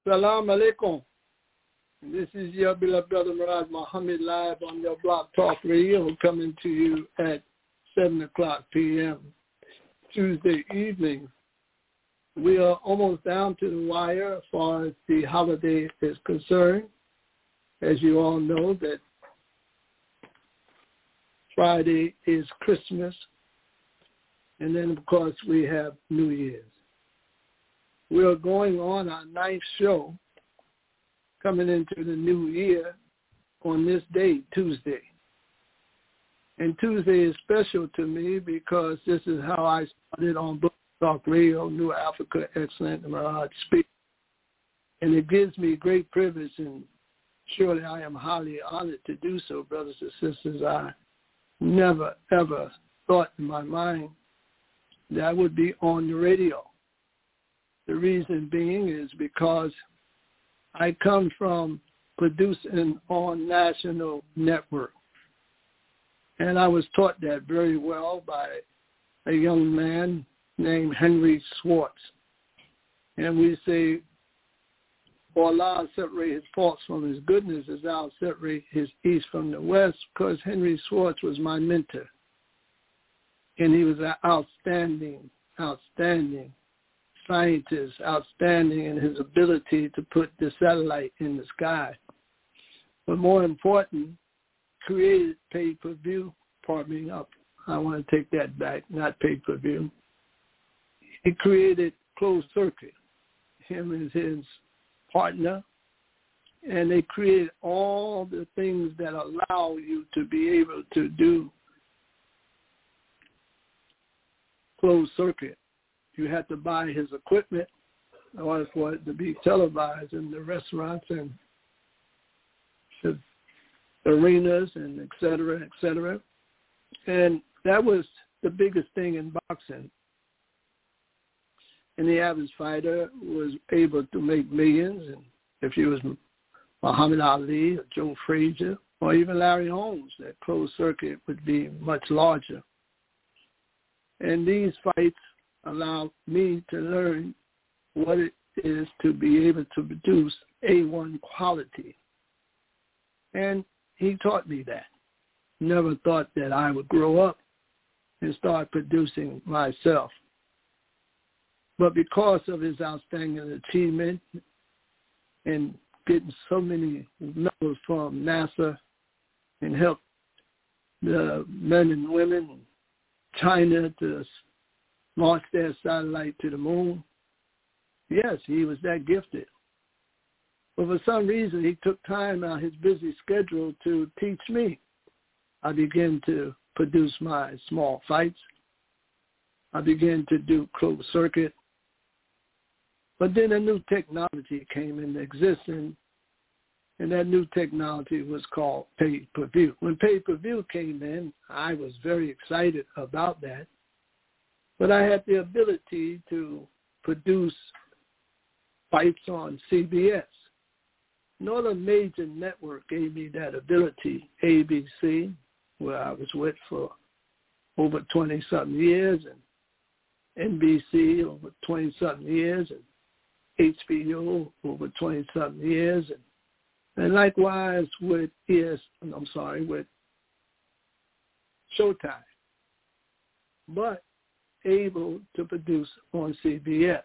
Salam alaikum. This is your beloved brother Murad Muhammad live on your Blog Talk Radio, coming to you at 7 o'clock p.m. Tuesday evening. We are almost down to the wire as far as the holiday is concerned. As you all know, that Friday is Christmas, and then, of course, we have New Year's. We are going on our 9th show, coming into the new year on this day, Tuesday. And Tuesday is special to me because this is how I started on Blog Talk Radio, New Africa Excellent, and Mirage Speak. And it gives me great privilege, and surely I am highly honored to do so, brothers and sisters. I never, ever thought in my mind that I would be on the radio. The reason being is because I come from producing on national network. And I was taught that very well by a young man named Henry Schwartz. And we say, for Allah separate his faults from his goodness as I'll separate his east from the west, because Henry Schwartz was my mentor. And he was an outstanding scientist, outstanding in his ability to put the satellite in the sky. But more important, created pay-per-view. Pardon me, I want to take that back, not pay-per-view. He created closed circuit, him and his partner, and they created all the things that allow you to be able to do closed circuit. You had to buy his equipment in order for it to be televised in the restaurants and the arenas and et cetera, et cetera. And that was the biggest thing in boxing. And the average fighter was able to make millions. And if he was Muhammad Ali or Joe Frazier or even Larry Holmes, that closed circuit would be much larger. And these fights allowed me to learn what it is to be able to produce A1 quality. And he taught me that. Never thought that I would grow up and start producing myself. But because of his outstanding achievement and getting so many medals from NASA and helped the men and women in China to launch their satellite to the moon, yes, he was that gifted. But for some reason, he took time out of his busy schedule to teach me. I began to produce my small fights. I began to do closed circuit. But then a new technology came into existence, and that new technology was called pay-per-view. When pay-per-view came in, I was very excited about that. But I had the ability to produce fights on CBS. No other major network gave me that ability. ABC, where I was with for over 20-something years, and NBC over 20-something years, and HBO over 20-something years, and likewise with with Showtime. But able to produce on CBS.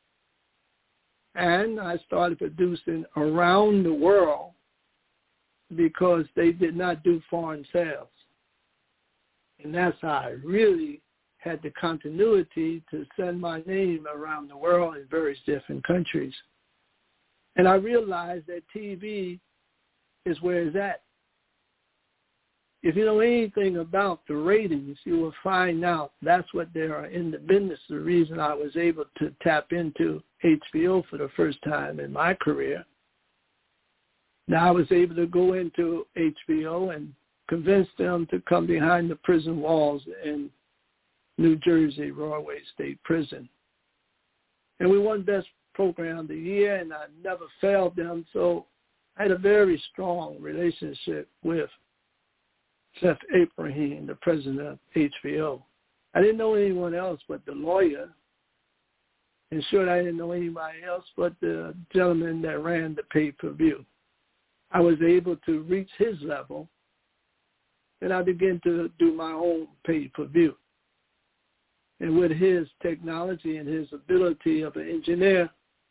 And I started producing around the world because they did not do foreign sales. And that's how I really had the continuity to send my name around the world in various different countries. And I realized that TV is where it's at. If you know anything about the ratings, you will find out that's what they are in the business. The reason I was able to tap into HBO for the first time in my career. Now I was able to go into HBO and convince them to come behind the prison walls in New Jersey, Rahway State Prison. And we won Best Program of the Year, and I never failed them. So I had a very strong relationship with Seth Abraham, the president of HBO. I didn't know anyone else but the lawyer And sure, I didn't know anybody else but the gentleman that ran the pay-per-view. I was able to reach his level, and I began to do my own pay-per-view. And with his technology and his ability of an engineer,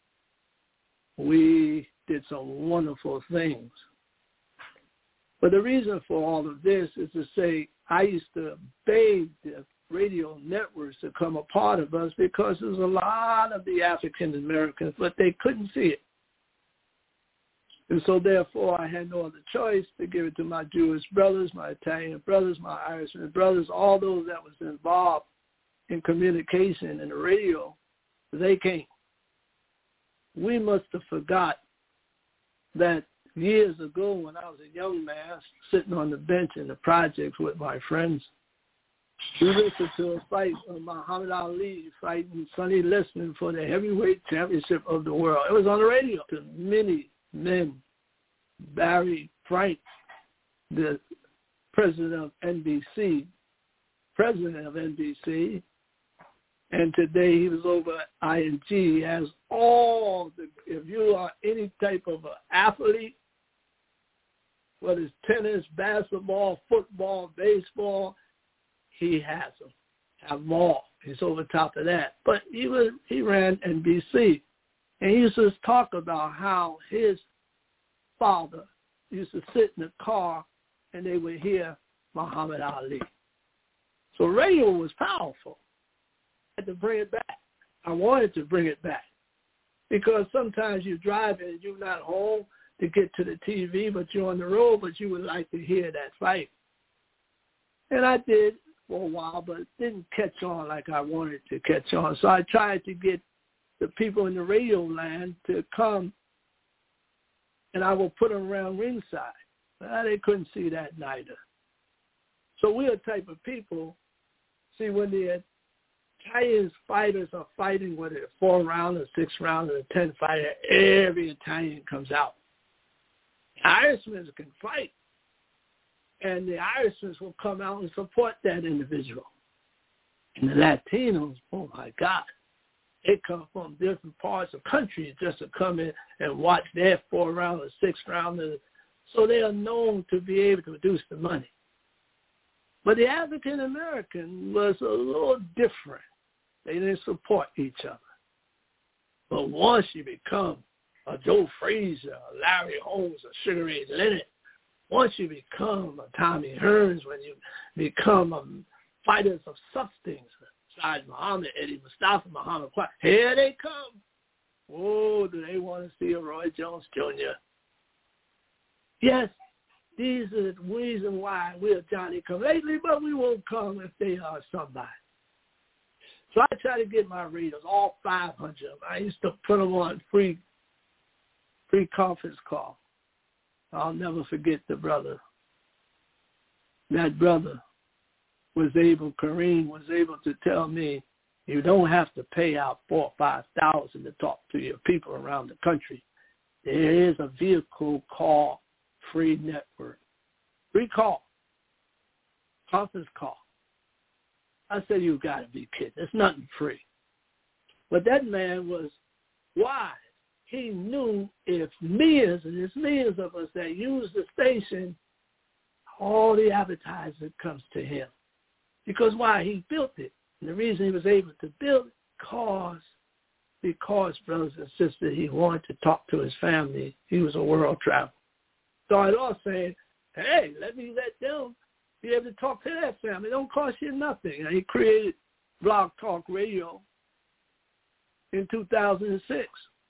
we did some wonderful things. But the reason for all of this is to say I used to beg the radio networks to become a part of us because there's a lot of the African Americans, but they couldn't see it. And so therefore I had no other choice to give it to my Jewish brothers, my Italian brothers, my Irishman brothers, all those that was involved in communication and the radio. They came. We must have forgot that years ago when I was a young man sitting on the bench in the projects with my friends, we listened to a fight of Muhammad Ali fighting Sonny Liston for the heavyweight championship of the world. It was on the radio to many men. Barry Frank, the president of NBC, and today he was over at ING. He has all the, if you are any type of an athlete, whether it's tennis, basketball, football, baseball, he has them. Have them all. He's over top of that. But he ran NBC. And he used to talk about how his father used to sit in the car and they would hear Muhammad Ali. So radio was powerful. I had to bring it back. I wanted to bring it back because sometimes you're driving and you're not home to get to the TV, but you're on the road, but you would like to hear that fight. And I did for a while, but it didn't catch on like I wanted to catch on. So I tried to get the people in the radio land to come, and I will put them around ringside. They couldn't see that neither. So we're a type of people, see, when the Italian fighters are fighting, whether it's 4 round or 6 round or 10 fighter, every Italian comes out. Irishmen can fight, and the Irishmen will come out and support that individual. And the Latinos, oh my God, they come from different parts of countries just to come in and watch their 4 round or 6 round. So they are known to be able to produce the money. But the African American was a little different. They didn't support each other. But once you become a Joe Frazier, a Larry Holmes, a Sugar Ray Leonard, once you become a Tommy Hearns, when you become fighters of substance, besides Muhammad, Eddie Mustafa, Muhammad Quad, here they come. Oh, do they want to see a Roy Jones Jr.? Yes, these are the reason why we're Johnny come lately, but we won't come if they are somebody. So I try to get my readers, all 500 of them. I used to put them on free conference call. I'll never forget the brother. That brother Kareem was able to tell me, you don't have to pay out $4,000 or $5,000 to talk to your people around the country. There is a vehicle called Free Network. Free call. Conference call. I said, you got to be kidding. It's nothing free. But that man was wise. He knew if millions, and there's millions of us that use the station, all the advertising comes to him. Because why? He built it. And the reason he was able to build it, because, brothers and sisters, he wanted to talk to his family. He was a world traveler. Started off saying, hey, let them be able to talk to that family. It don't cost you nothing. And he created Blog Talk Radio in 2006.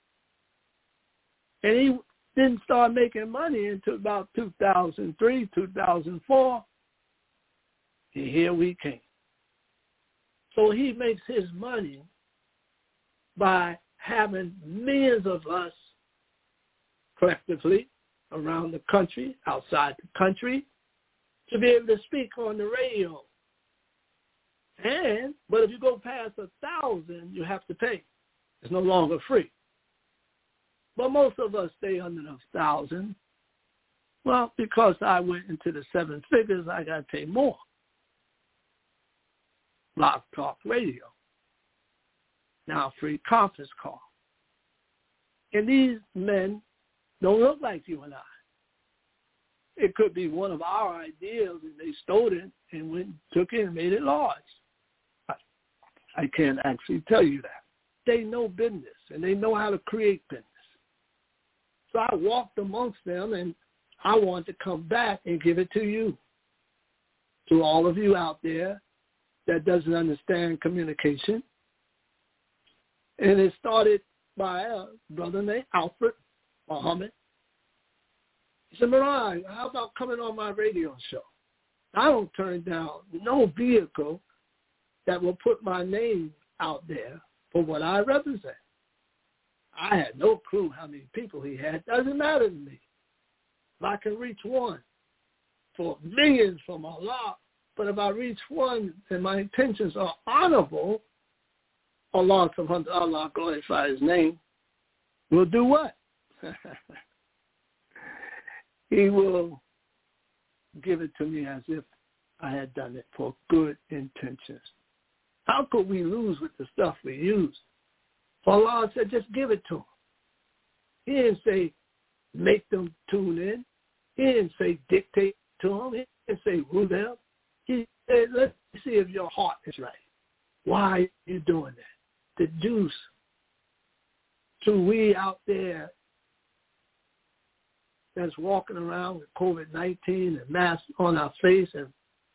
And he didn't start making money until about 2003, 2004. And here we came. So he makes his money by having millions of us collectively around the country, outside the country, to be able to speak on the radio. But if you go past 1,000, you have to pay. It's no longer free. But most of us stay under 1,000. Well, because I went into the 7 figures, I got to pay more. Blog Talk Radio. Now Free conference call. And these men don't look like you and I. It could be one of our ideas, and they stole it and went, took it and made it large. I can't actually tell you that. They know business, and they know how to create business. So I walked amongst them, and I want to come back and give it to you, to all of you out there that doesn't understand communication. And it started by a brother named Alfred Muhammad. He said, Mariah, how about coming on my radio show? I don't turn down no vehicle that will put my name out there for what I represent. I had no clue how many people he had. Doesn't matter to me. If I can reach one for millions from Allah, but if I reach one and my intentions are honorable, Allah subhanahu wa ta'ala, glorify his name, will do what? He will give it to me as if I had done it for good intentions. How could we lose with the stuff we use? Allah said, just give it to them. He didn't say, make them tune in. He didn't say, dictate to them. He didn't say, rule them. He said, let's see if your heart is right. Why are you doing that? Deduce to we out there that's walking around with COVID-19 and masks on our face and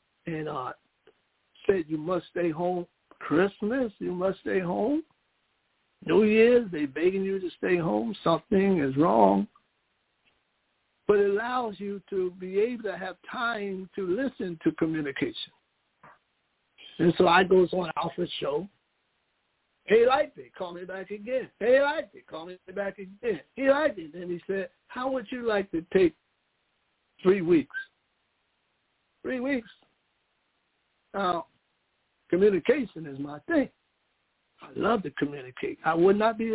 said you must stay home. Christmas, you must stay home. New Year's, they begging you to stay home. Something is wrong. But it allows you to be able to have time to listen to communication. And so I goes on Alpha's show. He liked it. Call me back again. He liked it. Call me back again. He liked it. Then he said, how would you like to take 3 weeks? 3 weeks. Now, communication is my thing. I love to communicate. I would not be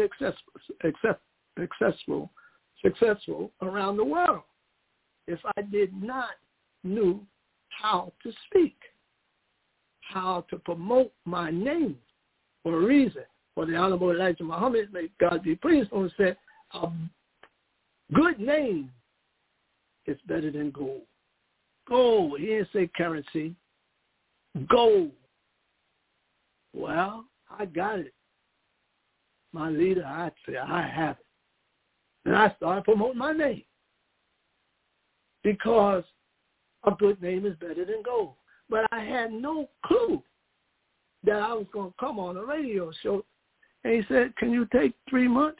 successful around the world if I did not know how to speak, how to promote my name for a reason. For the Honorable Elijah Muhammad, may God be pleased, on said, a good name is better than gold. Gold, he didn't say currency. Gold. Well, I got it. My leader, I'd say, I have it. And I started promoting my name. Because a good name is better than gold. But I had no clue that I was going to come on a radio show. And he said, can you take 3 months?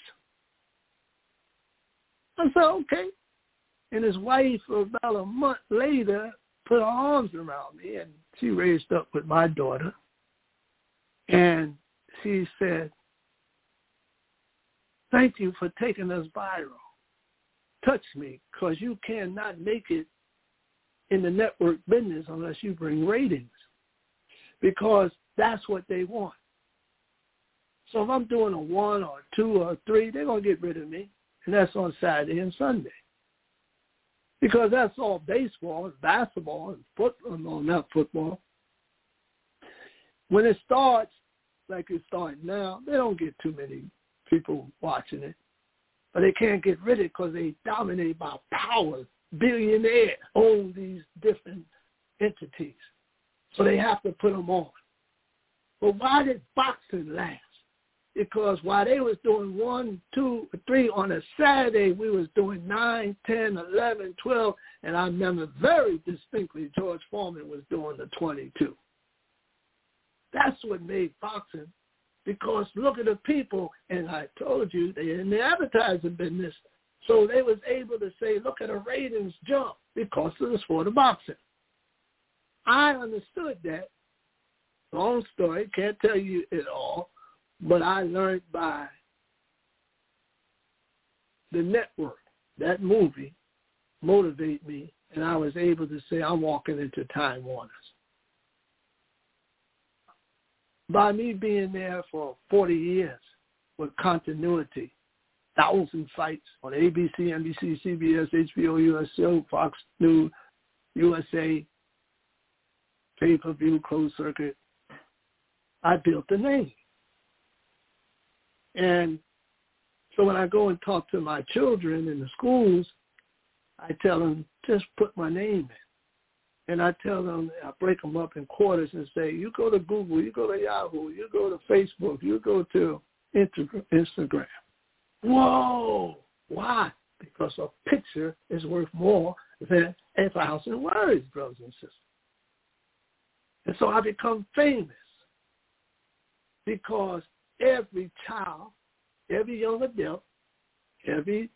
I said, okay. And his wife, about a month later, put her arms around me, and she raised up with my daughter. And she said, thank you for taking us viral. Touch me, because you cannot make it in the network business unless you bring ratings, because that's what they want. So if I'm doing a 1 or 2 or 3, they're going to get rid of me, and that's on Saturday and Sunday, because that's all baseball and basketball and football. No, not football. When it starts like it's starting now, they don't get too many people watching it. But they can't get rid of it because they dominate by power. Billionaires own these different entities. So they have to put them on. But why did boxing last? Because while they was doing 1, 2, 3 on a Saturday, we was doing 9, 10, 11, 12. And I remember very distinctly George Foreman was doing the 22. That's what made boxing, because look at the people, and I told you, they're in the advertising business, so they was able to say, look at the ratings jump because of the sport of boxing. I understood that. Long story, can't tell you it all, but I learned by the network. That movie motivated me, and I was able to say, I'm walking into Time Warner's. By me being there for 40 years with continuity, 1,000 fights on ABC, NBC, CBS, HBO, USA, Fox News, USA, pay-per-view, closed circuit, I built a name. And so when I go and talk to my children in the schools, I tell them, just put my name in. And I tell them, I break them up in quarters and say, you go to Google, you go to Yahoo, you go to Facebook, you go to Instagram. Whoa! Why? Because a picture is worth more than 1,000 words, brothers and sisters. And so I become famous because every child, every young adult, every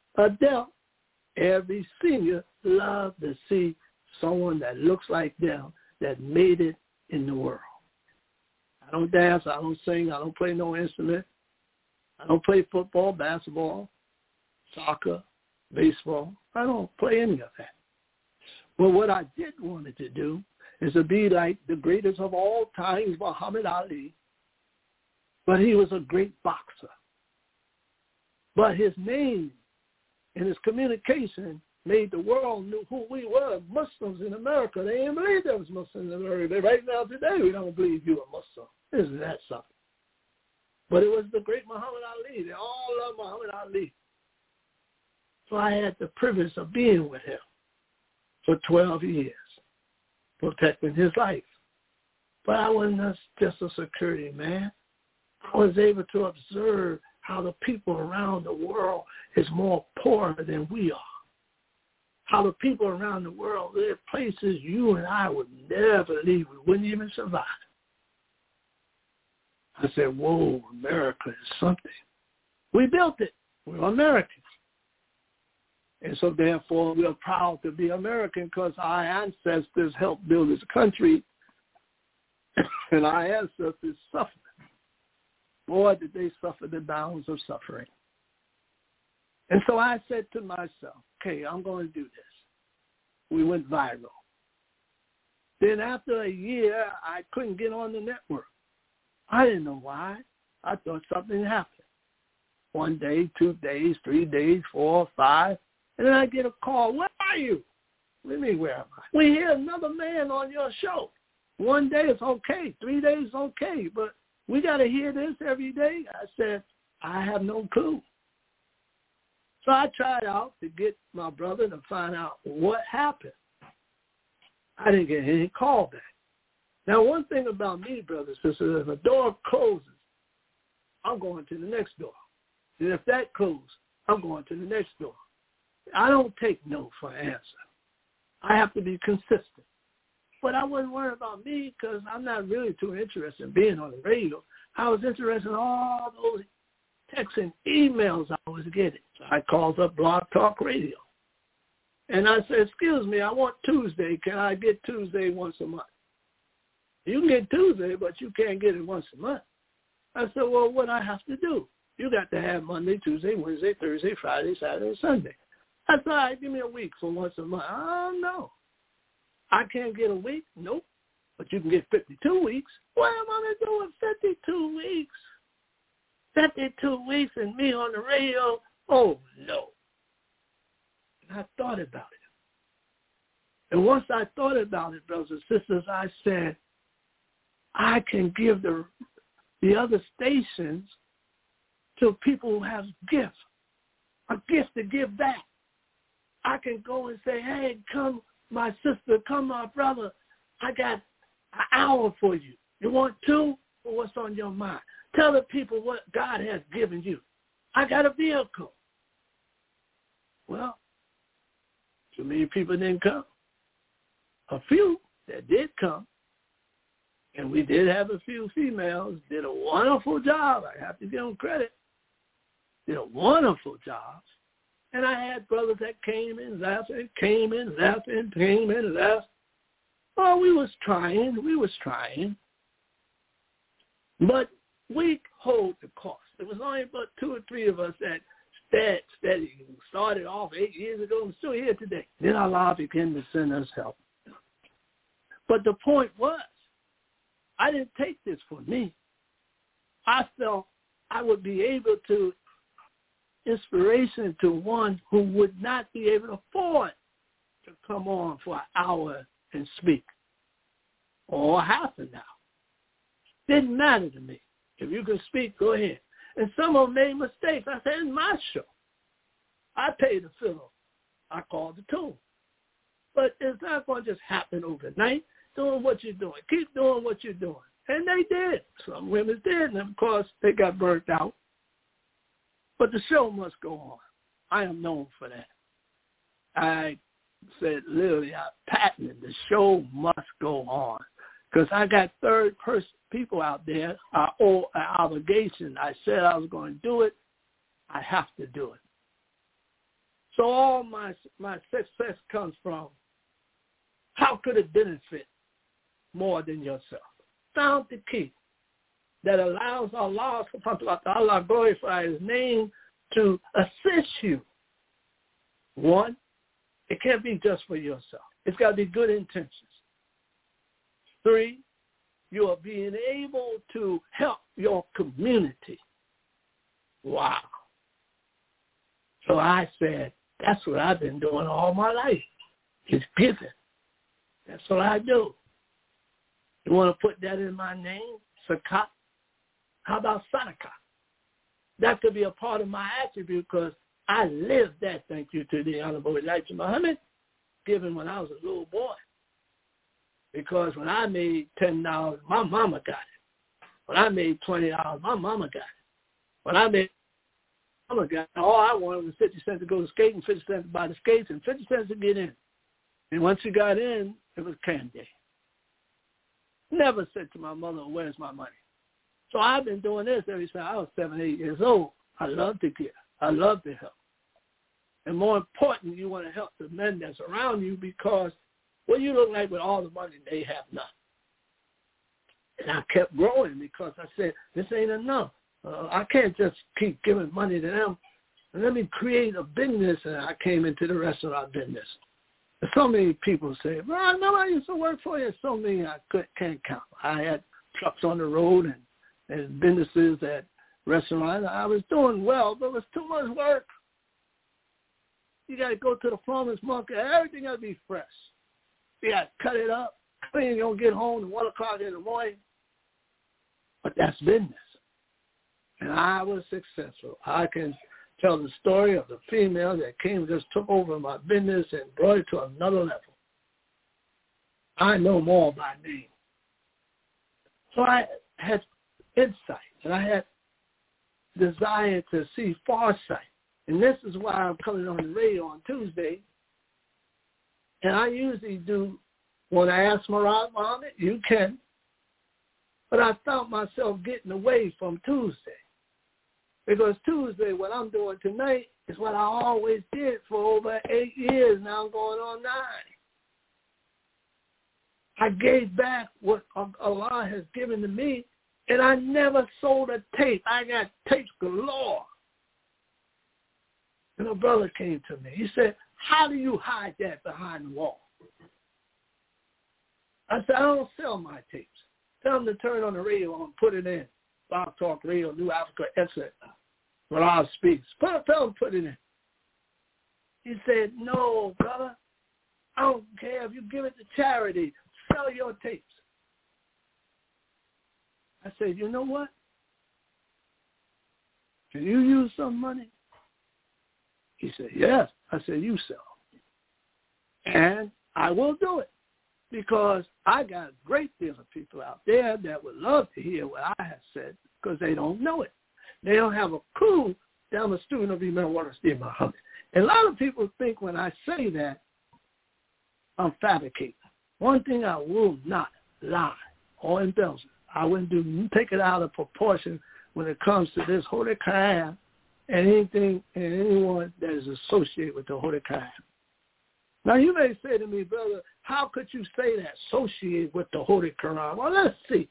senior loves to see someone that looks like them that made it in the world. I don't dance, I don't sing, I don't play no instrument. I don't play football, basketball, soccer, baseball. I don't play any of that. But what I did wanted to do is to be like the greatest of all times, Muhammad Ali. But he was a great boxer. But his name and his communication made the world knew who we were, Muslims in America. They didn't believe there was Muslims in America. Right now, today, we don't believe you are Muslim. Isn't that something? But it was the great Muhammad Ali. They all love Muhammad Ali. So I had the privilege of being with him for 12 years, protecting his life. But I wasn't just a security man. I was able to observe how the people around the world is more poorer than we are. How the people around the world live places you and I would never leave. We wouldn't even survive. I said, whoa, America is something. We built it. We're Americans. And so therefore, we are proud to be American because our ancestors helped build this country and our ancestors suffered. Boy, did they suffer the bounds of suffering. And so I said to myself, okay, I'm going to do this. We went viral. Then after a year, I couldn't get on the network. I didn't know why. I thought something happened. 1 day, 2 days, 3 days, 4, 5. And then I get a call. Where are you? What do you mean, where am I? We hear another man on your show. 1 day is okay. 3 days is okay. But we got to hear this every day. I said, I have no clue. So I tried out to get my brother to find out what happened. I didn't get any call back. Now, one thing about me, brothers and sisters, if a door closes, I'm going to the next door. And if that closes, I'm going to the next door. I don't take no for an answer. I have to be consistent. But I wasn't worried about me because I'm not really too interested in being on the radio. I was interested in all those texts and emails I was getting. So I called up Blog Talk Radio. And I said, excuse me, I want Tuesday. Can I get Tuesday once a month? You can get Tuesday, but you can't get it once a month. I said, well, what I have to do? You got to have Monday, Tuesday, Wednesday, Thursday, Friday, Saturday, Sunday. I said, all right, give me a week for once a month. Oh, no. I can't get a week? Nope. But you can get 52 weeks. What am I going to do with 52 weeks? 52 weeks and me on the radio? Oh, no. And I thought about it. And once I thought about it, brothers and sisters, I said, I can give the other stations to people who have gifts, a gift to give back. I can go and say, hey, come, my sister, come, my brother, I got an hour for you. You want 2? Or what's on your mind? Tell the people what God has given you. I got a vehicle. Well, too many people didn't come. A few that did come. And we did have a few females, did a wonderful job. I have to give them credit. Did a wonderful job. And I had brothers that came in, left, and came in, left, and came in, left. Well, we was trying. But we hold the cost. There was only about 2 or 3 of us that steady started off 8 years ago and still here today. Then Allah began to send us help. But the point was, I didn't take this for me. I felt I would be able to inspiration to one who would not be able to afford to come on for an hour and speak or half an hour. Didn't matter to me. If you can speak, go ahead. And some of them made mistakes. I said, it's my show. I paid the fiddle. I called the tune. But it's not going to just happen overnight. Doing what you're doing. Keep doing what you're doing. And they did. Some women did. And, of course, they got burnt out. But the show must go on. I am known for that. I said, literally, I patented the show must go on. Because I got third-person people out there. I owe an obligation. I said I was going to do it. I have to do it. So all my success comes from how could it benefit more than yourself? Found the key that allows Allah, Allah glorify His name, to assist you. One, it can't be just for yourself. It's got to be good intentions. 3, you are being able to help your community. Wow. So I said, that's what I've been doing all my life. It's giving. That's what I do. You want to put that in my name? Zakat? How about Sadaqah? That could be a part of my attribute because I lived that, thank you to the Honorable Elijah Muhammad, given when I was a little boy. Because when I made $10, my mama got it. When I made $20, my mama got it. When I made mama got it, all I wanted was 50 cents to go to skating, 50 cents to buy the skates, and 50 cents to get in. And once you got in, it was candy. Never said to my mother, where's my money? So I've been doing this ever since I was 7, 8 years old. I love to give. I love to help. And more important, you want to help the men that's around you because what you look like with all the money, they have none. And I kept growing because I said, this ain't enough. I can't just keep giving money to them. And let me create a business, and I came into the restaurant business. And so many people say, well, I know I used to work for you. So many I can't count. I had trucks on the road and businesses at restaurants. I was doing well, but it was too much work. You got to go to the farmer's market. Everything got to be fresh. You got to cut it up. Clean. You don't get home at 1 o'clock in the morning. But that's business. And I was successful. I can tell the story of the female that came and just took over my business and brought it to another level. I know more by name. So I had insight, and I had desire to see farsight. And this is why I'm coming on the radio on Tuesday. And I usually do, when I ask Murad Muhammad, you can. But I found myself getting away from Tuesday. Because Tuesday, what I'm doing tonight, is what I always did for over 8 years. Now I'm going on 9. I gave back what Allah has given to me, and I never sold a tape. I got tapes galore. And a brother came to me. He said, how do you hide that behind the wall? I said, I don't sell my tapes. Tell them to turn on the radio and put it in. Blog Talk Radio, New Africa, etc. When I speaks. Tell them to put it in. He said, no, brother. I don't care if you give it to charity. Sell your tapes. I said, you know what? Can you use some money? He said, yes. I said, you sell. And I will do it because I got a great deal of people out there that would love to hear what I have said because they don't know it. They don't have a clue that I'm a student of Imam Wallace Muhammad. And a lot of people think when I say that, I'm fabricating. One thing I will not lie or embellish. I wouldn't take it out of proportion when it comes to this Holy Quran and anything and anyone that is associated with the Holy Quran. Now, you may say to me, brother, how could you say that, associated with the Holy Quran? Well, let's see.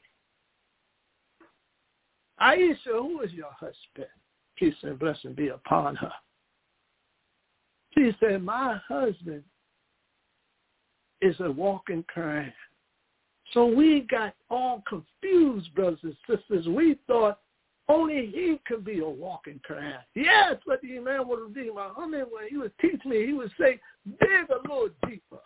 Aisha, who is your husband? Peace and blessing be upon her. She said, my husband is a walking Quran. So we got all confused, brothers and sisters. We thought only he could be a walking Quran. Yes, but the Imam would be Muhammad, when he would teach me, he would say, dig a little deeper.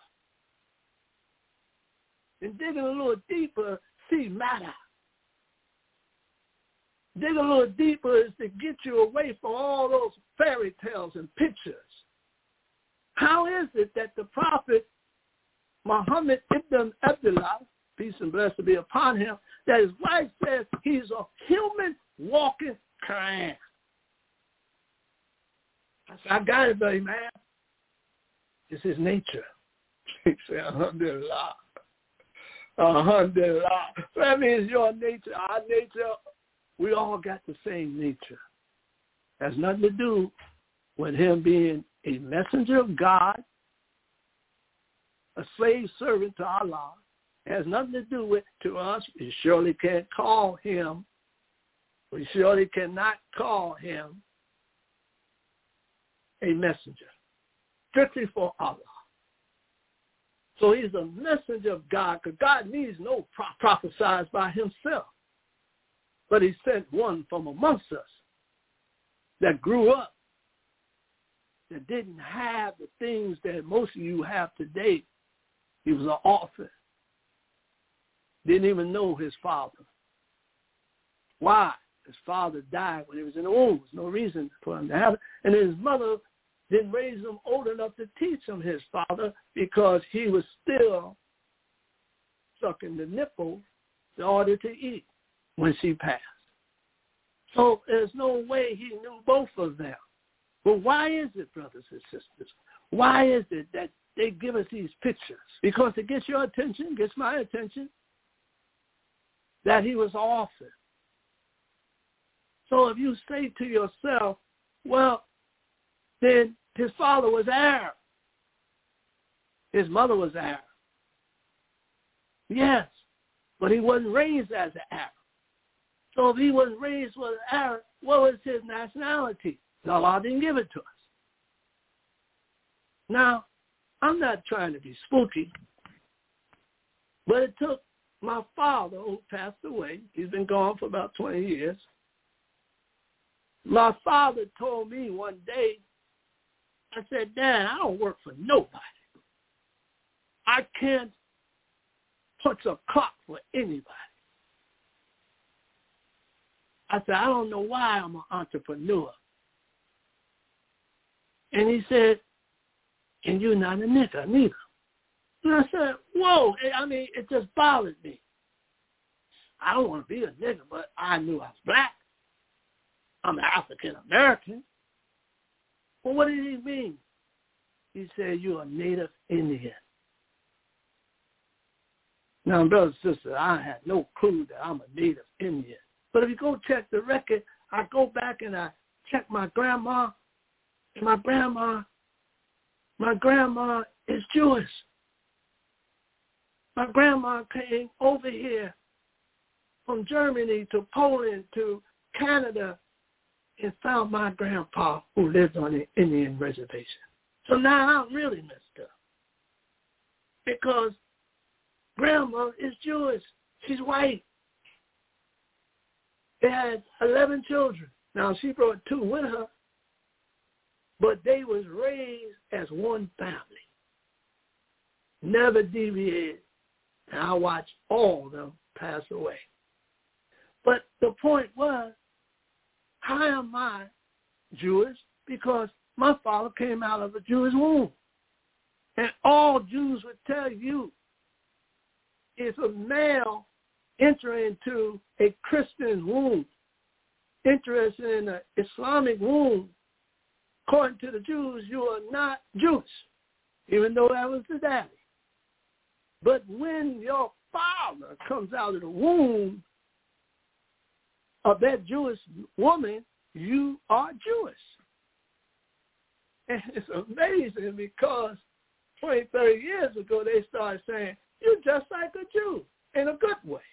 And digging a little deeper, see matter. dig a little deeper is to get you away from all those fairy tales and pictures. How is it that the prophet Muhammad ibn Abdullah, peace and blessing be upon him, that his wife says he's a human walking Quran? I said, I got it, buddy, man. It's his nature. He said, alhamdulillah. Alhamdulillah. That means your nature, our nature, we all got the same nature. Has nothing to do with him being a messenger of God, a slave servant to Allah. It has nothing to do with to us. We surely can't call him. We surely cannot call him a messenger. Strictly for Allah. So he's a messenger of God, because God needs no prophesied by himself. But he sent one from amongst us that grew up, that didn't have the things that most of you have today. He was an orphan. Didn't even know his father. Why? His father died when he was in the womb. There's no reason for him to have it. And his mother didn't raise him old enough to teach him his father, because he was still sucking the nipple in order to eat when she passed. So there's no way he knew both of them. But why is it, brothers and sisters? Why is it that they give us these pictures? Because it gets your attention, gets my attention, that he was an orphan. So if you say to yourself, well, then his father was Arab. His mother was Arab. Yes, but he wasn't raised as an Arab. So if he wasn't raised as an Arab, what was his nationality? Allah didn't give it to us. Now, I'm not trying to be spooky, but it took my father, who passed away. He's been gone for about 20 years. My father told me one day, I said, Dad, I don't work for nobody. I can't punch a clock for anybody. I said, I don't know why I'm an entrepreneur. And he said, and you're not a nigger neither. And I said, whoa, I mean, it just bothered me. I don't want to be a nigger, but I knew I was black. I'm African-American. Well, what did he mean? He said, you're a native Indian. Now, brothers and sisters, I had no clue that I'm a native Indian. But if you go check the record, I go back and I check my grandma. And my grandma is Jewish. My grandma came over here from Germany to Poland to Canada and found my grandpa who lived on the Indian reservation. So now I'm really messed up, because grandma is Jewish. She's white. They had 11 children. Now, she brought 2 with her, but they was raised as one family. Never deviated. And I watched all of them pass away. But the point was, how am I Jewish? Because my father came out of a Jewish womb. And all Jews would tell you, if a male enter into a Christian womb, interested in an Islamic womb, according to the Jews, you are not Jewish, even though that was the daddy. But when your father comes out of the womb of that Jewish woman, you are Jewish. And it's amazing, because 20, 30 years ago, they started saying, you're just like a Jew, in a good way.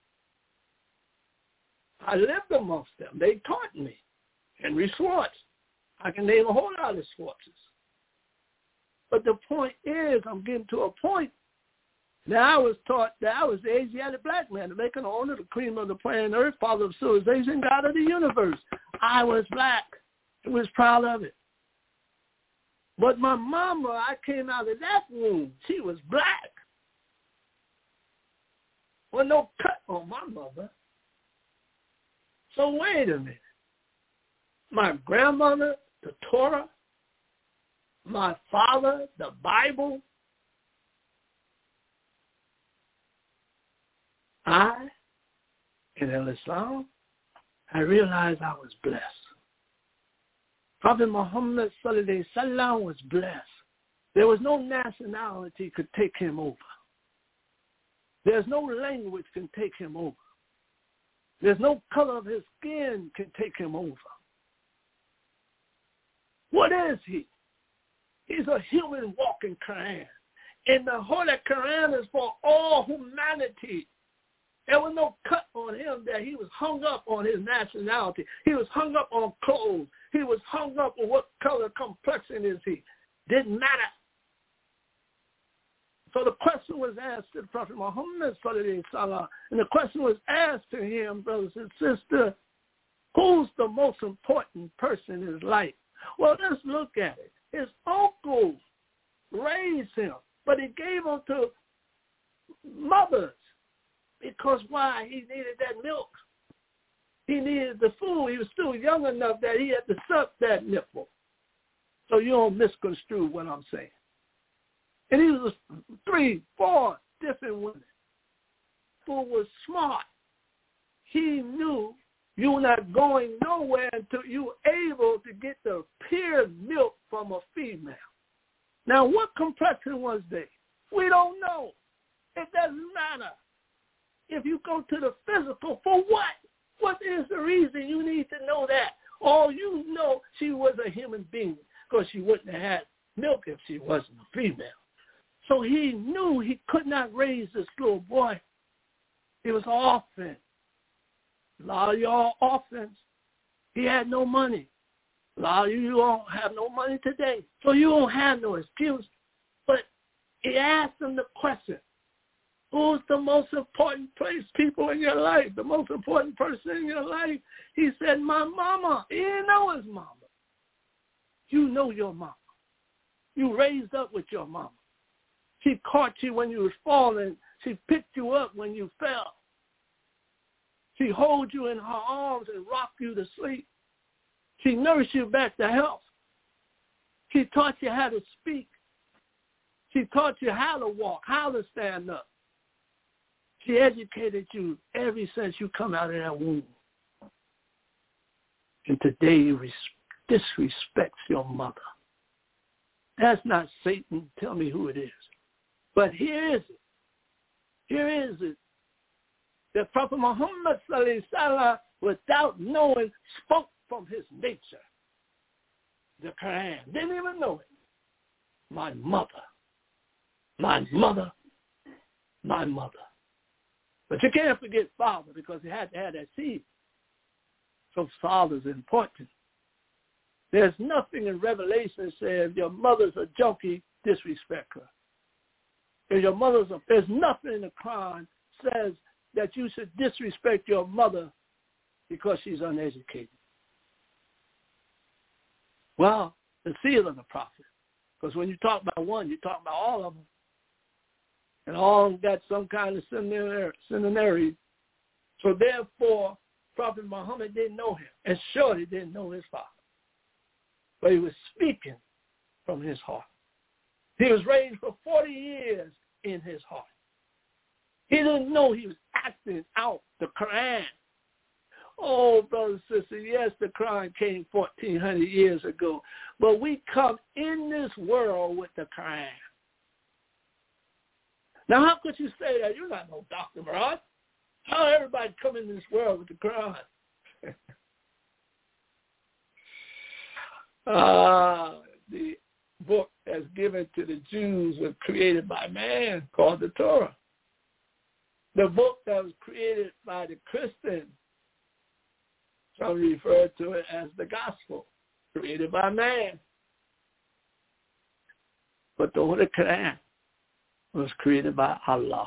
I lived amongst them. They taught me. Henry Swartz. I can name a whole lot of Swartzes. But the point is, I'm getting to a point. Now, I was taught that I was the Asiatic black man, the making owner, the cream of the planet Earth, father of civilization, God of the universe. I was black. I was proud of it. But my mama, I came out of that womb. She was black. Well, no cut on my mother. So wait a minute. My grandmother, the Torah, my father, the Bible, in Islam, I realized I was blessed. Prophet Muhammad sallallahu alaihi wasallam was blessed. There was no nationality could take him over. There's no language can take him over. There's no color of his skin can take him over. What is he? He's a human walking Quran. And the Holy Quran is for all humanity. There was no cut on him that he was hung up on his nationality. He was hung up on clothes. He was hung up on what color complexion is he. Didn't matter. So the question was asked to the Prophet Muhammad sallallahu alaihi wasallam, and the question was asked to him, brothers and sisters, who's the most important person in his life? Well, let's look at it. His uncle raised him, but he gave him to mothers. Because why? He needed that milk. He needed the food. He was still young enough that he had to suck that nipple. So you don't misconstrue what I'm saying. And he was 3, 4 different women who was smart. He knew you were not going nowhere until you were able to get the pure milk from a female. Now, what complexion was they? We don't know. It doesn't matter. If you go to the physical, for what? What is the reason you need to know that? All you know, she was a human being because she wouldn't have had milk if she wasn't a female. So he knew he could not raise this little boy. It was an orphan. A lot of y'all orphans. He had no money. A lot of you don't have no money today. So you don't have no excuse. But he asked him the question, who's the most important people in your life? The most important person in your life? He said, my mama. He didn't know his mama. You know your mama. You raised up with your mama. She caught you when you was falling. She picked you up when you fell. She holds you in her arms and rocked you to sleep. She nursed you back to health. She taught you how to speak. She taught you how to walk, how to stand up. She educated you ever since you come out of that womb. And today you disrespect your mother. That's not Satan. Tell me who it is. But here is it. Here is it. The Prophet Muhammad sallallahu alaihi wasallam, without knowing, spoke from his nature. The Quran. Didn't even know it. My mother. My mother. My mother. But you can't forget father because he had to have that seed. So father's important. There's nothing in Revelation that says if your mother's a junkie, disrespect her. If your there's nothing in the Quran says that you should disrespect your mother because she's uneducated. Well, the seal of the prophet. Because when you talk about one, you talk about all of them. And all got some kind of seminary. So therefore, Prophet Muhammad didn't know him. And surely didn't know his father. But he was speaking from his heart. He was raised for 40 years in his heart. He didn't know he was acting out the Quran. Oh, brothers and sisters, yes, the Quran came 1,400 years ago. But we come in this world with the Quran. Now, how could you say that? You're not no Dr. Murad. How everybody come in this world with the Quran? The book that's given to the Jews was created by man called the Torah. The book that was created by the Christians, some refer to it as the gospel, created by man. But the Holy Quran was created by Allah.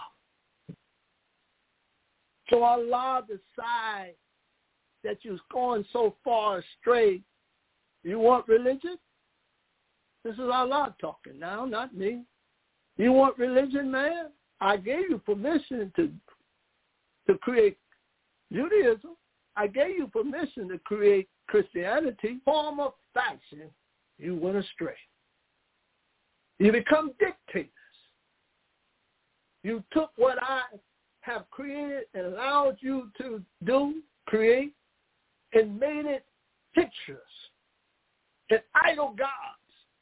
So Allah decides that you're going so far astray. You want religion? This is Allah talking now, not me. You want religion, man? I gave you permission to create Judaism. I gave you permission to create Christianity. Form of fashion, you went astray. You become dictators. You took what I have created and allowed you to do, create, and made it pictures and idol gods.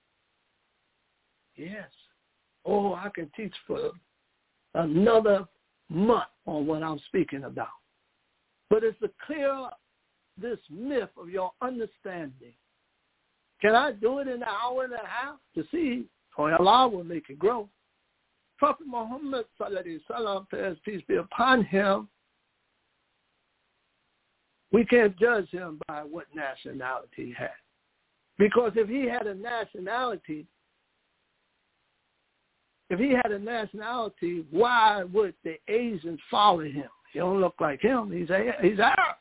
Yes. Oh, I can teach for another month on what I'm speaking about. But it's to clear up this myth of your understanding. Can I do it in an hour and a half to see? Or Allah will make it grow. Prophet Muhammad, sallallahu alaihi wasallam, peace be upon him, we can't judge him by what nationality he had. Because if he had a nationality, why would the Asians follow him? He don't look like him. He's Arab.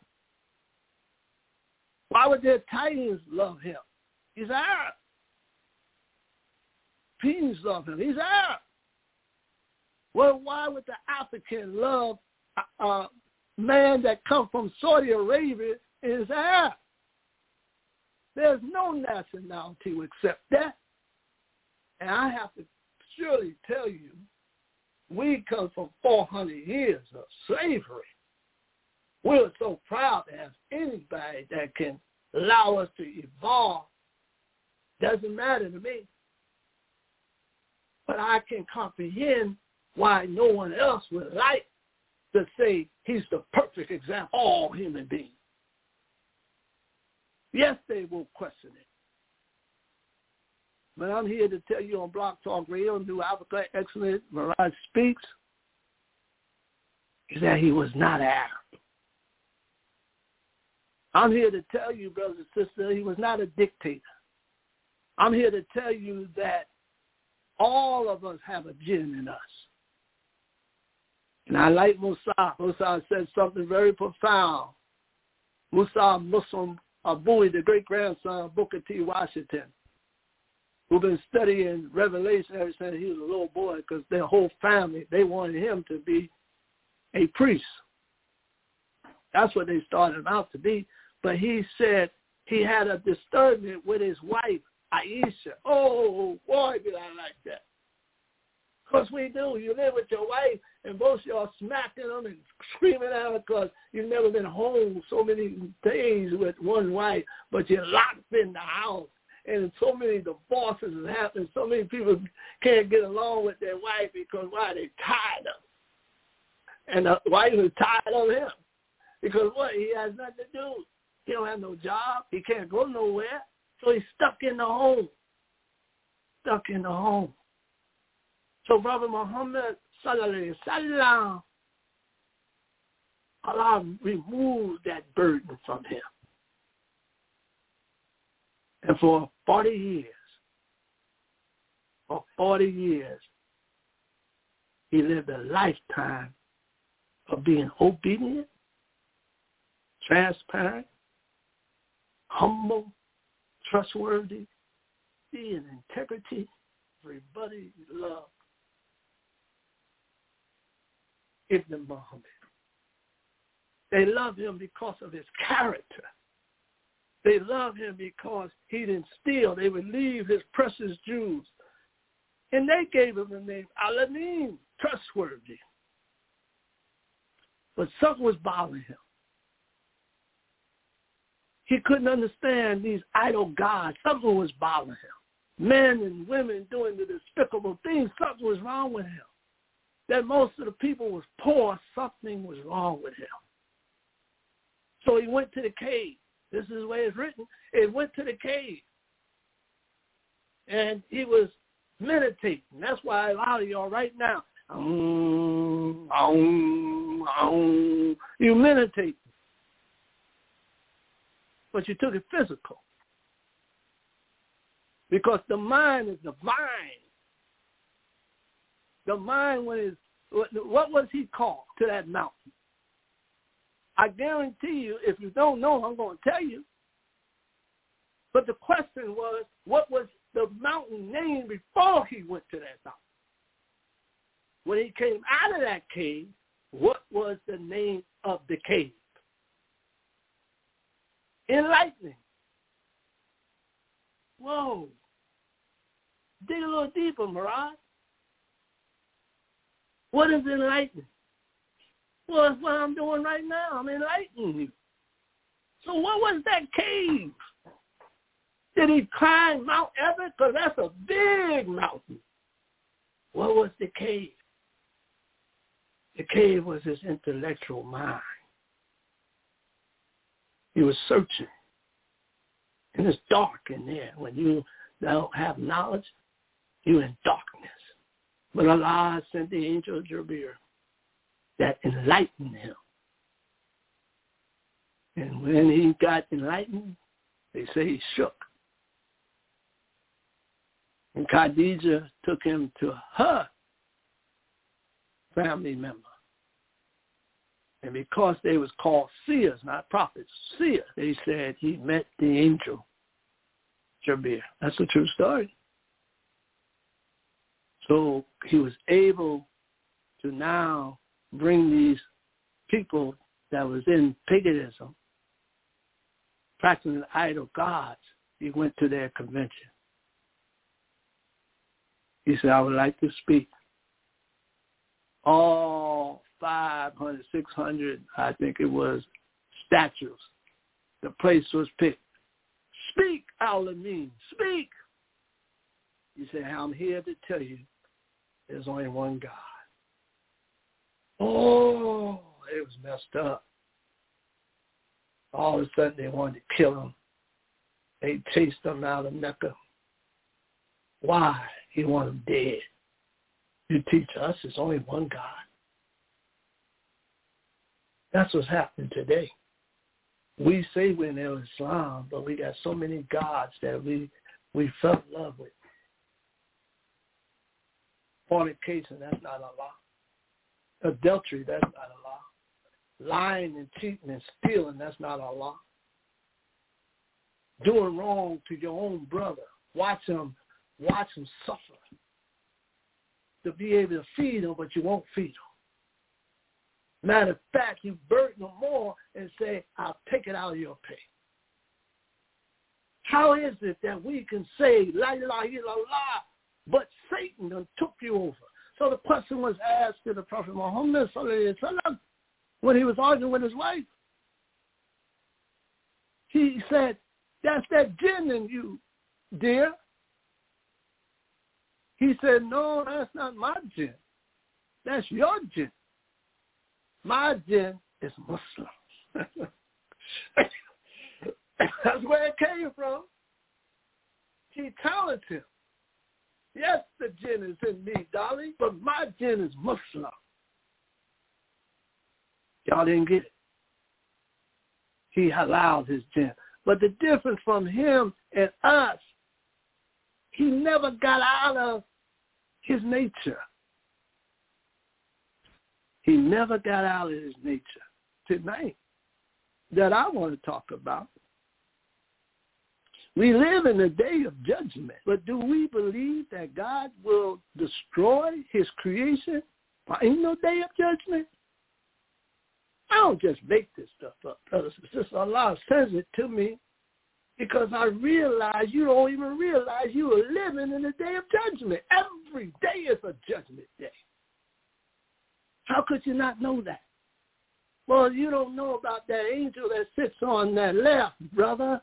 Why would the Italians love him? He's Arab. Peons love him. He's Arab. Well, why would the African love a man that comes from Saudi Arabia is Arab? There's no nationality to accept that. And I have to surely tell you, we come from 400 years of slavery. We're so proud to have anybody that can allow us to evolve. Doesn't matter to me. But I can comprehend why no one else would like to say he's the perfect example of all human beings. Yes, they will question it. But I'm here to tell you on Block Talk Radio and New Africa Excellent Mirage Speaks is that he was not Arab. I'm here to tell you, brothers and sisters, he was not a dictator. I'm here to tell you that all of us have a jinn in us. And I like Musa. Musa said something very profound. Musa Muslim Abui, the great-grandson of Booker T. Washington, who've been studying Revelation ever since he was a little boy, because their whole family, they wanted him to be a priest. That's what they started him out to be. But he said he had a disturbance with his wife, Aisha. Oh, boy, did I like that. Because we do. You live with your wife, and both y'all smacking them and screaming at her because you've never been home so many days with one wife, but you're locked in the house. And so many divorces have happened. So many people can't get along with their wife because, why? They're tired of them. And the wife is tired of him. Because what? He has nothing to do. He don't have no job. He can't go nowhere. So he's stuck in the home. Stuck in the home. So Brother Muhammad, sallallahu alaihi wasallam, Allah removed that burden from him. And for 40 years, he lived a lifetime of being obedient, transparent, humble, trustworthy, being integrity, everybody loved Ibn Muhammad. They love him because of his character. They love him because he didn't steal. They would leave his precious jewels. And they gave him the name Al-Amin, trustworthy. But something was bothering him. He couldn't understand these idol gods. Something was bothering him. Men and women doing the despicable things. Something was wrong with him. That most of the people was poor. Something was wrong with him. So he went to the cave. This is the way it's written. It went to the cave. And he was meditating. That's why a lot of y'all right now, you meditate. But you took it physical. Because the mind is the mind. The mind was, what was he called to that mountain? I guarantee you, if you don't know, I'm going to tell you. But the question was, what was the mountain name before he went to that mountain? When he came out of that cave, what was the name of the cave? Enlightening. Whoa. Dig a little deeper, Mirage. What is enlightening? Well, it's what I'm doing right now. I'm enlightening you. So what was that cave? Did he climb Mount Everest? Because that's a big mountain. What was the cave? The cave was his intellectual mind. He was searching. And it's dark in there. When you don't have knowledge, you're in darkness. But Allah sent the angel Jibreel that enlightened him. And when he got enlightened, they say he shook. And Khadijah took him to her family member. And because they was called seers, not prophets, seers, they said he met the angel Jibreel. That's a true story. So he was able to now bring these people that was in paganism, practicing idol gods. He went to their convention. He said, I would like to speak. All 500, 600, I think it was, statues. The place was picked. Speak, Al-Amin, speak. He said, I'm here to tell you there's only one God. Oh, it was messed up. All of a sudden they wanted to kill him. They chased him out of Mecca. Why? He wanted him dead. You teach us there's only one God. That's what's happening today. We say we're in Islam, but we got so many gods that we fell in love with. Fornication, that's not Allah. Adultery, that's not Allah. Lying and cheating and stealing, that's not Allah. Doing wrong to your own brother, watch him suffer. To be able to feed him, but you won't feed him. Matter of fact, you burden him more and say, I'll take it out of your pay. How is it that we can say, La ilaha illallah, but Satan done took you over? So the question was asked to the Prophet Muhammad sallallahu alaihi wasallam when he was arguing with his wife. He said, that's that jinn in you, dear. He said, no, that's not my jinn. That's your jinn. My jinn is Muslim. That's where it came from. He challenged him. Yes, the jinn is in me, darling, but my jinn is Muslim. Y'all didn't get it. He allowed his jinn. But the difference from him and us, he never got out of his nature. He never got out of his nature. Tonight, that I want to talk about. We live in the day of judgment, but do we believe that God will destroy his creation? Ain't no day of judgment. I don't just make this stuff up, brothers and sisters. Allah says it to me because I realize you don't even realize you are living in the day of judgment. Every day is a judgment day. How could you not know that? Well, you don't know about that angel that sits on that left, brother,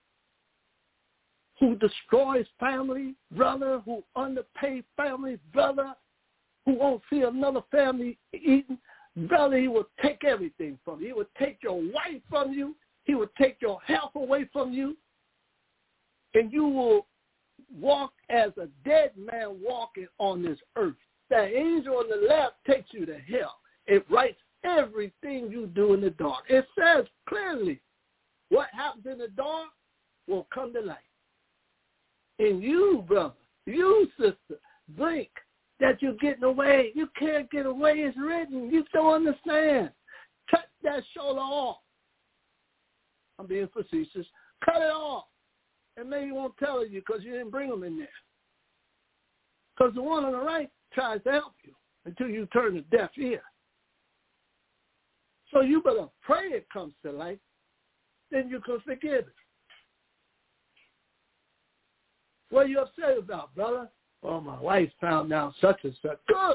who destroys family, brother, who underpaid family, brother, who won't see another family eating. Brother, he will take everything from you. He will take your wife from you. He will take your health away from you. And you will walk as a dead man walking on this earth. That angel on the left takes you to hell. It writes everything you do in the dark. It says clearly what happens in the dark will come to light. And you, brother, you, sister, think that you're getting away. You can't get away. It's written. You don't understand. Cut that shoulder off. I'm being facetious. Cut it off. And maybe he won't tell you because you didn't bring them in there. Because the one on the right tries to help you until you turn a deaf ear. So you better pray it comes to light then you can forgive it. What are you upset about, brother? Oh, my wife found out such and such. Good.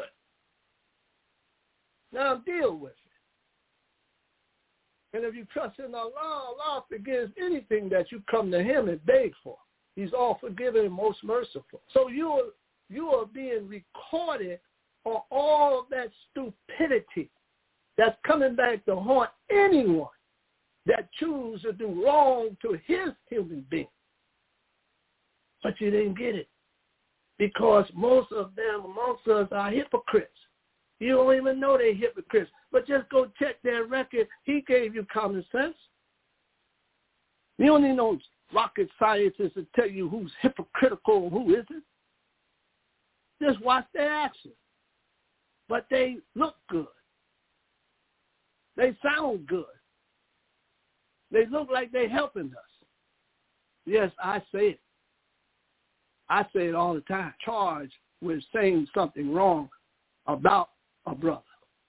Now deal with it. And if you trust in Allah, Allah forgives anything that you come to him and beg for. He's all forgiving and most merciful. So you are being recorded on all of that stupidity that's coming back to haunt anyone that chooses to do wrong to his human being. But you didn't get it because most of them amongst us are hypocrites. You don't even know they're hypocrites. But just go check their record. He gave you common sense. You don't need no rocket scientists to tell you who's hypocritical and who isn't. Just watch their actions. But they look good. They sound good. They look like they're helping us. Yes, I say it. I say it all the time. Charged with saying something wrong about a brother.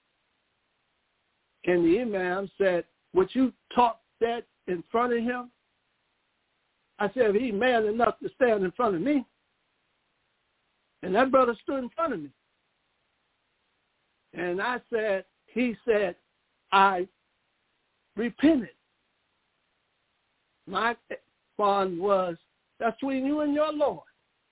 And the imam said, would you talk that in front of him? I said, if he's man enough to stand in front of me. And that brother stood in front of me. And I said, he said, I repented. My bond was, that's between you and your Lord.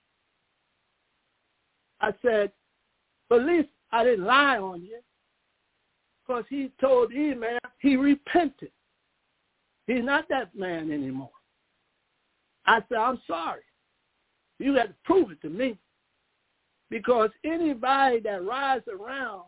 I said, but at least I didn't lie on you. Because he told the imam he repented. He's not that man anymore. I said, I'm sorry. You got to prove it to me. Because anybody that rides around,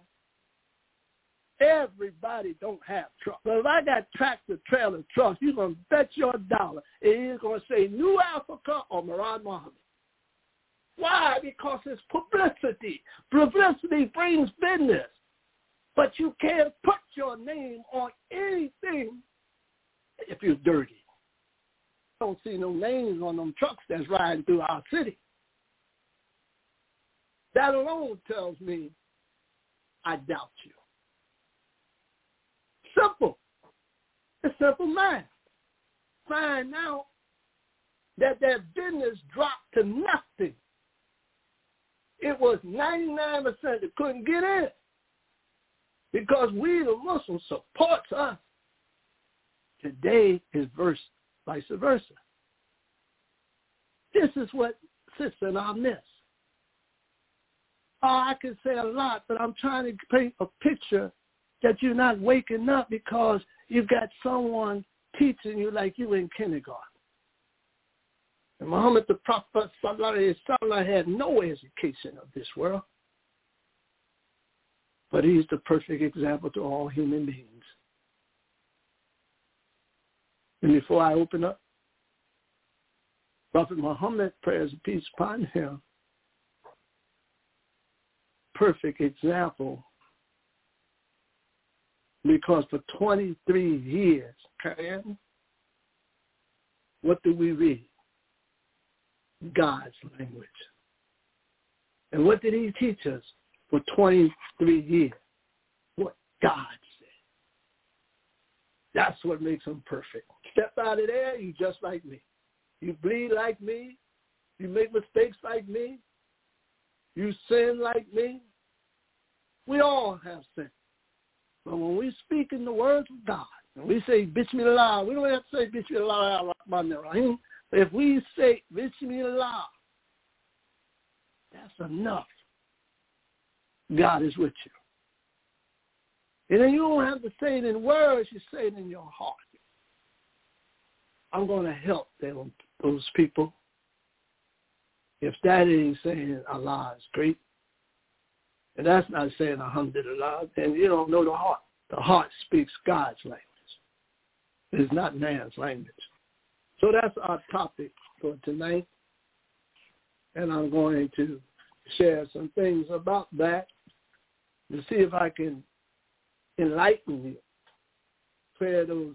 everybody don't have trucks. So if I got tractor trailer trucks, you're going to bet your dollar it is going to say New Africa or Murad Muhammad. Why? Because it's publicity. Publicity brings business. But you can't put your name on anything if you're dirty. I don't see no names on them trucks that's riding through our city. That alone tells me I doubt you. Simple. It's simple math. Find out that business dropped to nothing. It was 99% that couldn't get in because we, the Muslims, supports us. Today is vice versa. This is what sits in our midst. Oh, I can say a lot, but I'm trying to paint a picture that you're not waking up because you've got someone teaching you like you in kindergarten. And Muhammad the Prophet Sallallahu had no education of this world. But he's the perfect example to all human beings. And before I open up, Prophet Muhammad, prayers and peace upon him, perfect example, because for 23 years, what do we read? God's language. And what did he teach us for 23 years? What God said. That's what makes him perfect. Step out of there, you just like me. You bleed like me. You make mistakes like me. You sin like me. We all have sin. But when we speak in the words of God, and we say Bismillah, we don't have to say Bismillah ar-Rahman ar-Rahim. If we say Bismillah, that's enough. God is with you. And then you don't have to say it in words, you say it in your heart. I'm going to help those people. If that ain't saying Allah is great, and that's not saying Alhamdulillah, then you don't know the heart. The heart speaks God's language. It's not man's language. So that's our topic for tonight. And I'm going to share some things about that to see if I can enlighten you, clear those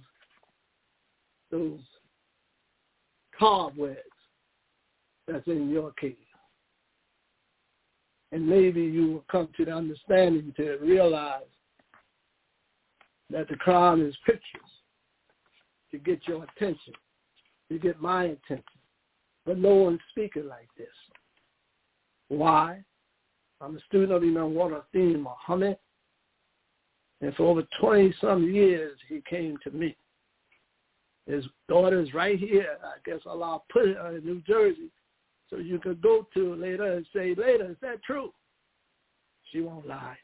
cobwebs that's in your case. And maybe you will come to the understanding to realize that the Quran is pictures. to get your attention, to get my attention. But no one's speaking like this. Why? I'm a student of Imam Water-Din Muhammad, and for over 20-some years he came to me. His daughter's right here. I guess Allah put it in New Jersey so you could go to later and say, later, is that true? She won't lie.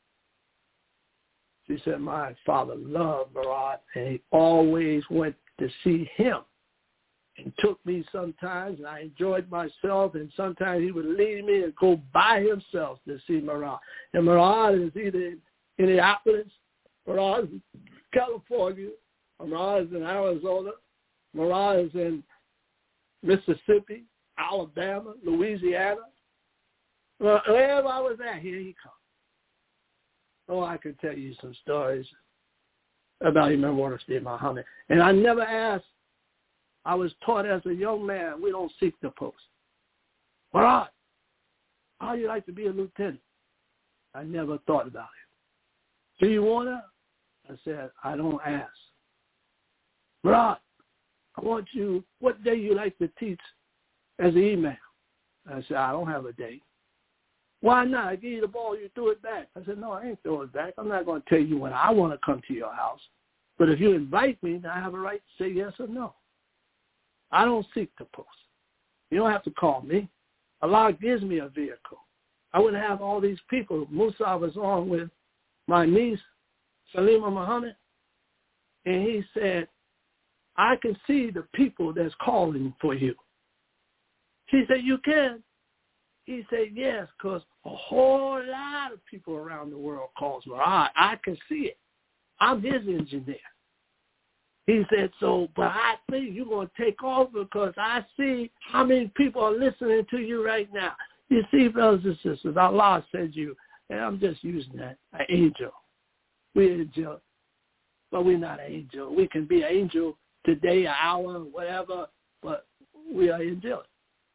She said, my father loved Murad, and he always went to see him and took me sometimes, and I enjoyed myself, and sometimes he would leave me and go by himself to see Murad. And Murad is either in Minneapolis, Murad is in California, Murad is in Arizona, Murad is in Mississippi, Alabama, Louisiana. Well, wherever I was at, here he comes. Oh, I could tell you some stories about Imam Water-Din Muhammad. And I never asked. I was taught as a young man, we don't seek the post. Murad, how'd you like to be a lieutenant? I never thought about it. Do you want to? I said, I don't ask. Murad, I want you, what day you like to teach as an imam? I said, I don't have a day. Why not? I give you the ball, you throw it back. I said, no, I ain't throwing it back. I'm not going to tell you when I want to come to your house. But if you invite me, then I have a right to say yes or no. I don't seek the post. You don't have to call me. Allah gives me a vehicle. I wouldn't have all these people. Musa was on with my niece, Salima Muhammad, and he said, I can see the people that's calling for you. She said, you can? He said, yes, because a whole lot of people around the world calls me. I can see it. I'm his engineer. He said, so, but I think you're going to take off because I see how many people are listening to you right now. You see, brothers and sisters, Allah said you, and I'm just using that, an angel. We're angel, but we're not an angel. We can be an angel today, an hour, whatever, but we are angelic.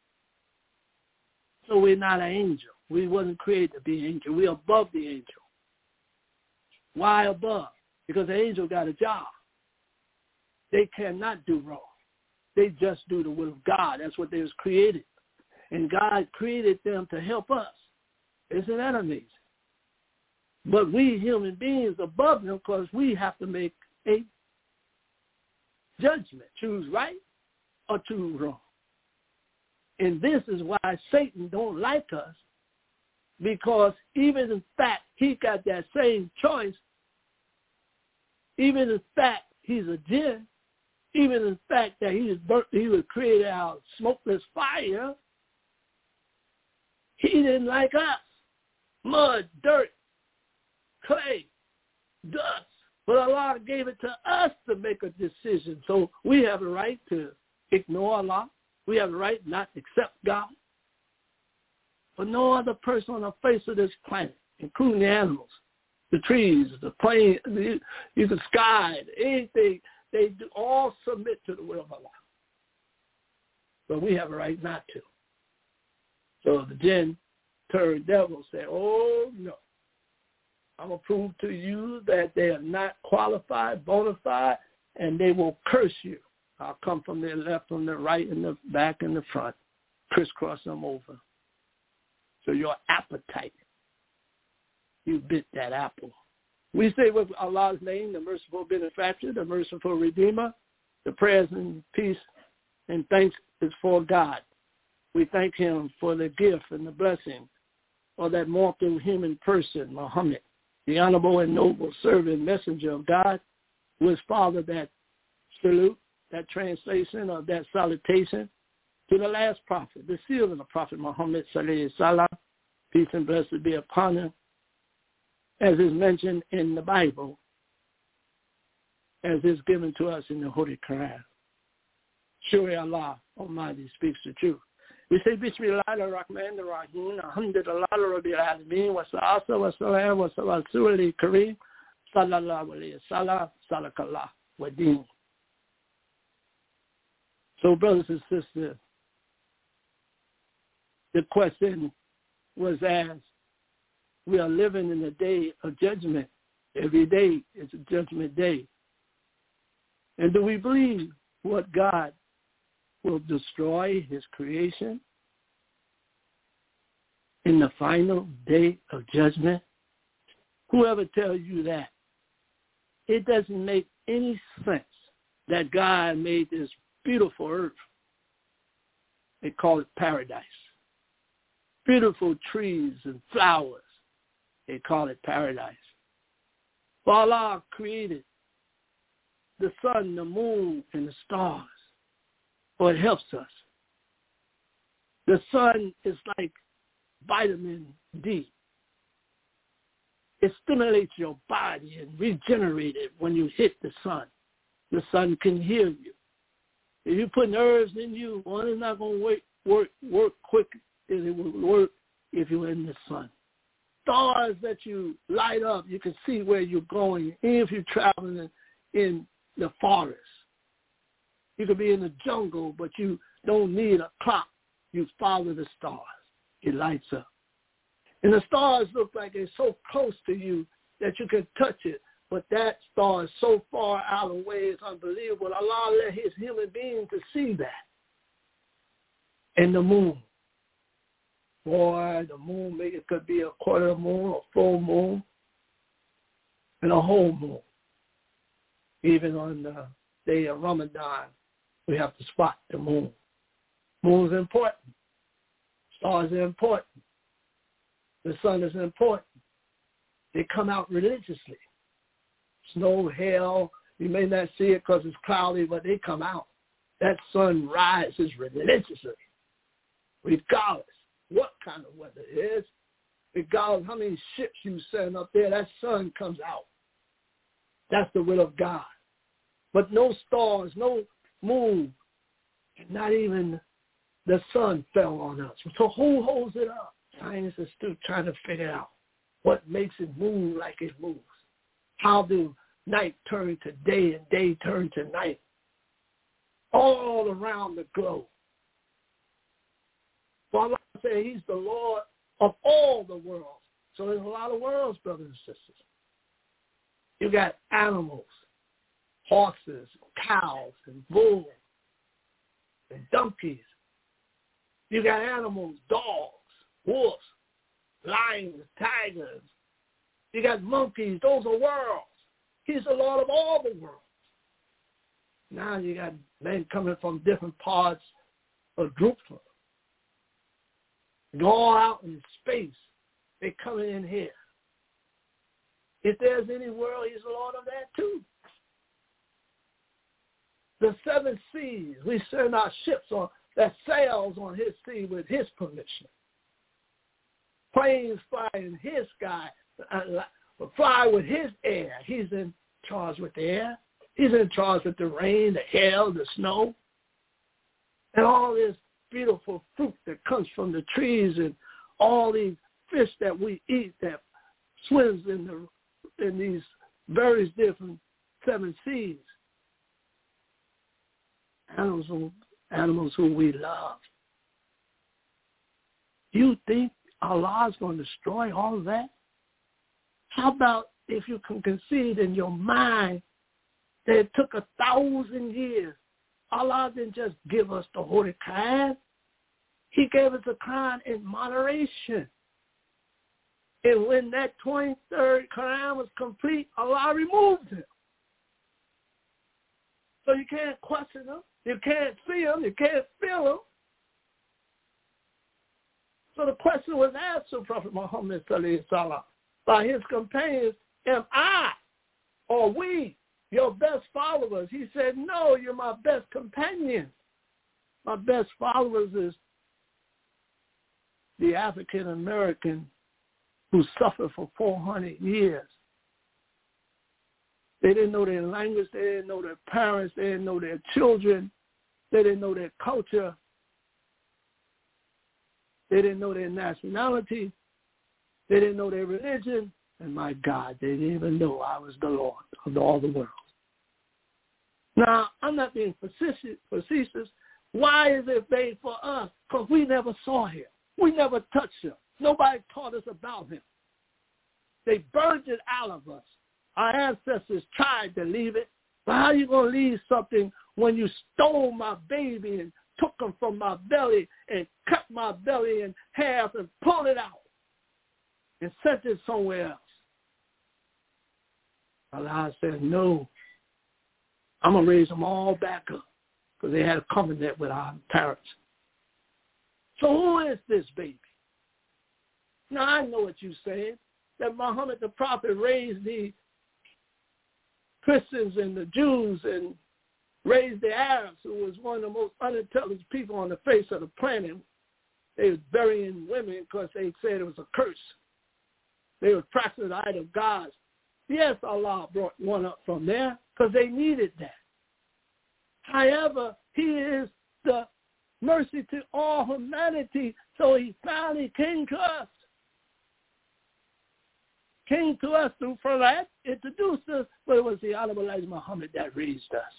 So we're not an angel. We wasn't created to be an angel. We're above the angel. Why above? Because the angel got a job. They cannot do wrong. They just do the will of God. That's what they was created. And God created them to help us. Isn't that amazing? But we human beings above them because we have to make a judgment. Choose right or choose wrong. And this is why Satan don't like us, because even in fact he got that same choice, even in fact he's a jinn, even in fact that he was created out of smokeless fire, he didn't like us. Mud, dirt, clay, dust. But Allah gave it to us to make a decision. So we have a right to ignore Allah. We have a right not to accept God. But no other person on the face of this planet, including the animals, the trees, the plains, the sky, anything, they do all submit to the will of Allah. But we have a right not to. So the jinn turned devil said, oh, no. I'm going to prove to you that they are not qualified, bona fide, and they will curse you. I'll come from the left, from the right, and the back, and the front, crisscross them over. So your appetite, you bit that apple. We say with Allah's name, the merciful benefactor, the merciful redeemer, the prayers and peace and thanks is for God. We thank him for the gift and the blessing of that mortal human person, Muhammad, the honorable and noble servant, messenger of God, who has fathered that salute, that translation of that salutation to the last prophet, the seal of the Prophet Muhammad, sallallahu alaihi wasallam, peace and blessing be upon him, as is mentioned in the Bible, as is given to us in the Holy Quran. Surely Allah Almighty speaks the truth. We say, Bismillah ar-Rahman ar-Rahim, Alhamdulillah Rabbil Alameen, wa salatu wa salam wa Rasulil Kareem, sallallahu alayhi wa sallam, salakallah wa deen. So, brothers and sisters, the question was asked, we are living in a day of judgment. Every day is a judgment day. And do we believe what God will destroy his creation in the final day of judgment? Whoever tells you that, it doesn't make any sense that God made this beautiful earth. They call it paradise. Beautiful trees and flowers. They call it paradise. For Allah created the sun, the moon, and the stars. For it helps us. The sun is like vitamin D. It stimulates your body and regenerates it when you hit the sun. The sun can heal you. If you put nerves in you, one is not going to work quick as it will work if you're in the sun. Stars that you light up, you can see where you're going, even if you're traveling in the forest. You could be in the jungle, but you don't need a clock. You follow the stars. It lights up. And the stars look like they're so close to you that you can touch it. But that star is so far out of the way, it's unbelievable. Allah let his human being to see that. And the moon. Boy, the moon, maybe it could be a quarter moon, a full moon, and a whole moon. Even on the day of Ramadan, we have to spot the moon. Moon's important. Stars are important. The sun is important. They come out religiously. Snow, hail, you may not see it because it's cloudy, but they come out. That sun rises religiously, regardless what kind of weather it is, regardless how many ships you send up there, that sun comes out. That's the will of God. But no stars, no moon, and not even the sun fell on us. So who holds it up? Science is still trying to figure out what makes it move like it moves. How do night turn to day and day turn to night? All around the globe. So Allah said he's the Lord of all the worlds. So there's a lot of worlds, brothers and sisters. You got animals, horses, cows, and bulls, and donkeys. You got animals, dogs, wolves, lions, tigers. You got monkeys. Those are worlds. He's the Lord of all the worlds. Now you got men coming from different parts of groups. Go all out in space. They're coming in here. If there's any world, he's the Lord of that too. The seven seas, we send our ships on that sails on his sea with his permission. Planes fly in his sky, fly with his air. He's in charge with the air. He's in charge with the rain, the hail, the snow, and all this beautiful fruit that comes from the trees and all these fish that we eat that swims in these various different seven seas. Animals who we love. You think Allah is going to destroy all of that? How about if you can conceive in your mind that it took 1,000 years? Allah didn't just give us the Holy Quran. He gave us the Quran in moderation. And when that 23rd Quran was complete, Allah removed him. So you can't question him. You can't see him. You can't feel him. So the question was asked to Prophet Muhammad sallallahu alaihi wasallam by his companions, am I or we your best followers? He said, no, you're my best companions. My best followers is the African American who suffered for 400 years. They didn't know their language. They didn't know their parents. They didn't know their children. They didn't know their culture. They didn't know their nationality. They didn't know their religion. And my God, they didn't even know I was the Lord of all the world. Now, I'm not being facetious. Why is it made for us? Because we never saw him. We never touched him. Nobody taught us about him. They burned it out of us. Our ancestors tried to leave it, But how are you going to leave something when you stole my baby and took him from my belly and cut my belly in half and pulled it out and sent it somewhere else? Allah said, no, I'm going to raise them all back up because they had a covenant with our parents. So who is this baby? Now, I know what you're saying, that Muhammad the prophet raised the Christians and the Jews and raised the Arabs, who was one of the most unintelligent people on the face of the planet. They was burying women because they said it was a curse. They were practicing idol gods. Yes, Allah brought one up from there because they needed that. However, he is the mercy to all humanity, so he finally came to us. Came to us through Farad, introduced us, but it was the Honorable Elijah Muhammad that raised us.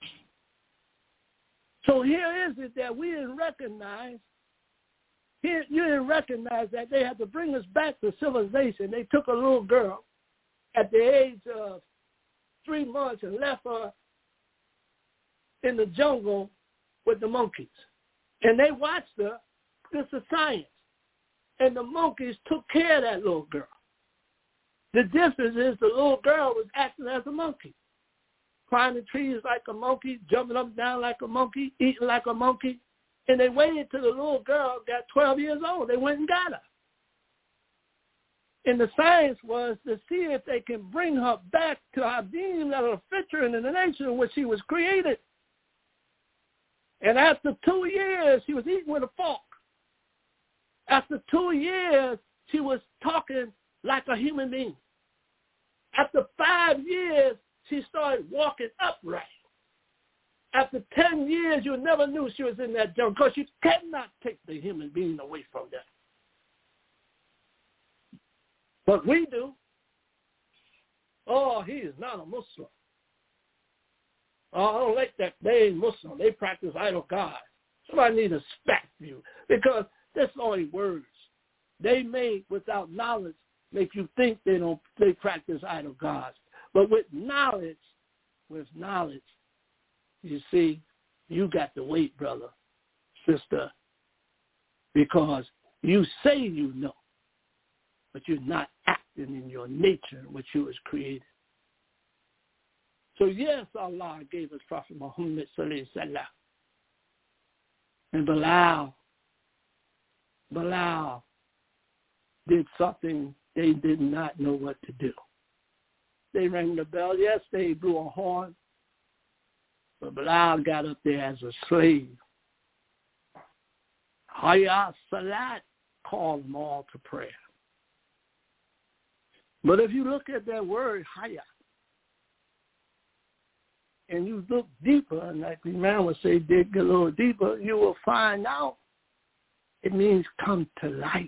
So here is it that we didn't recognize. You didn't recognize that they had to bring us back to civilization. They took a little girl at the age of 3 months and left her in the jungle with the monkeys. And they watched her. This is science. And the monkeys took care of that little girl. The difference is the little girl was acting as a monkey, climbing trees like a monkey, jumping up and down like a monkey, eating like a monkey. And they waited till the little girl got 12 years old. They went and got her. And the science was to see if they can bring her back to her being that will fit her in the nature in which she was created. And after 2 years, she was eating with a fork. After 2 years, she was talking like a human being. After 5 years, she started walking upright. After 10 years, you never knew she was in that jungle because you cannot take the human being away from them. But we do. Oh, he is not a Muslim. Oh, I don't like that. They ain't Muslim. They practice idol gods. Somebody need to smack you because that's only words. They may, without knowledge, make you think they practice idol gods. But with knowledge, you see, you got to wait, brother, sister, because you say you know, but you're not acting in your nature in which you was created. So yes, Allah gave us Prophet Muhammad sallallahu alaihi wasallam. And Bilal did something they did not know what to do. They rang the bell. Yes, they blew a horn. But Bilal got up there as a slave. Hayya Salat called them all to prayer. But if you look at that word, Hayya, and you look deeper, and like the man would say, dig a little deeper, you will find out it means come to life,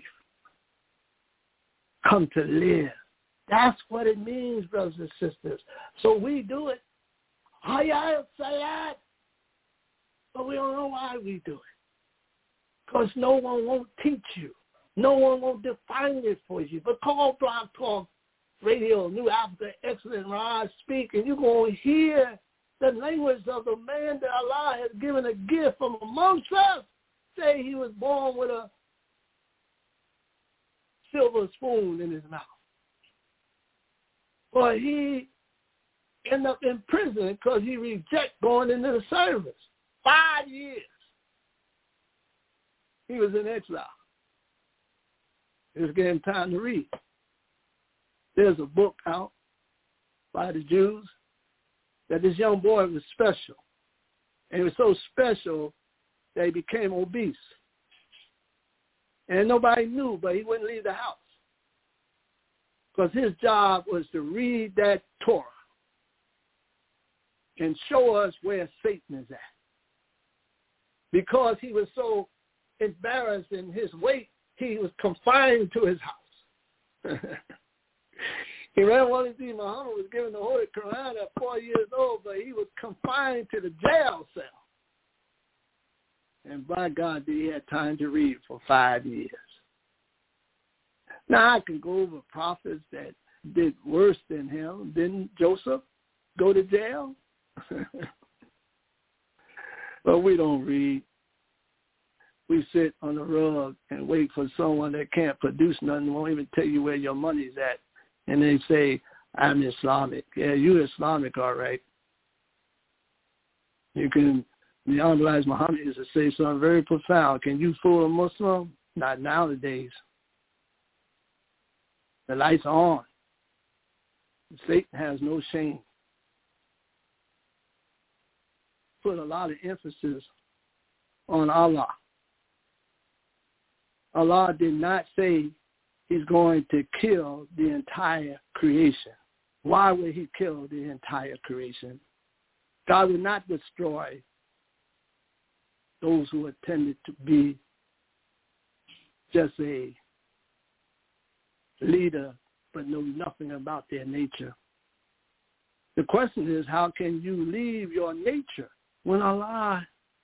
come to live. That's what it means, brothers and sisters. So we do it. Hayya Salat. But we don't know why we do it. Because no one won't teach you. No one will define it for you. But call Blog Talk Radio, New Africa, Excellent Raj speak, and you're going to hear the language of the man that Allah has given a gift from amongst us. Say he was born with a silver spoon in his mouth. But he ended up in prison because he rejected going into the service. 5 years. He was in exile. It was getting time to read. There's a book out by the Jews that this young boy was special. And he was so special that he became obese. And nobody knew, but he wouldn't leave the house. Because his job was to read that Torah and show us where Satan is at. Because he was so embarrassed in his weight, he was confined to his house. He ran one of these. Muhammad was given the Holy Quran at 4 years old, but he was confined to the jail cell. And by God, did he have time to read for 5 years. Now, I can go over prophets that did worse than him. Didn't Joseph go to jail? But we don't read. We sit on the rug and wait for someone that can't produce nothing, won't even tell you where your money's at. And they say, I'm Islamic. Yeah, you're Islamic, all right. You can, the Honorable Muhammad used to say something very profound. Can you fool a Muslim? Not nowadays. The lights are on. Satan has no shame. Put a lot of emphasis on Allah. Allah did not say he's going to kill the entire creation. Why would he kill the entire creation? God would not destroy those who intended to be just a leader but know nothing about their nature. The question is, how can you leave your nature when Allah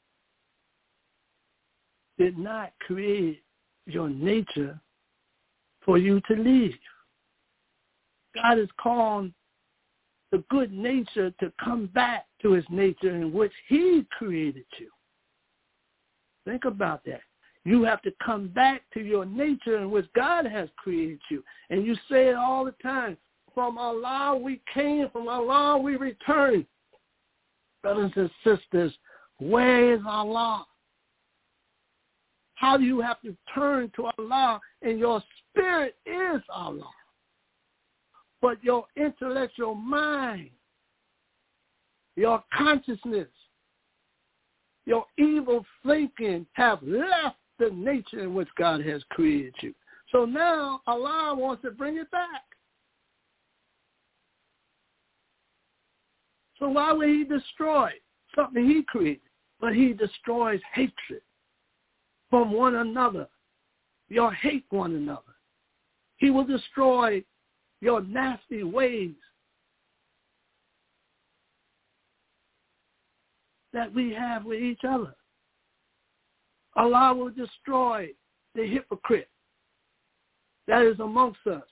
did not create your nature for you to leave? God is calling the good nature to come back to his nature in which he created you. Think about that. You have to come back to your nature in which God has created you. And you say it all the time. From Allah we came, from Allah we return. Brothers and sisters, where is Allah? How do you have to turn to Allah? And your spirit is Allah. But your intellectual mind, your consciousness, your evil thinking have left the nature in which God has created you. So now Allah wants to bring it back. So why would he destroy something he created? But he destroys hatred from one another. You'll hate one another. He will destroy your nasty ways that we have with each other. Allah will destroy the hypocrite that is amongst us.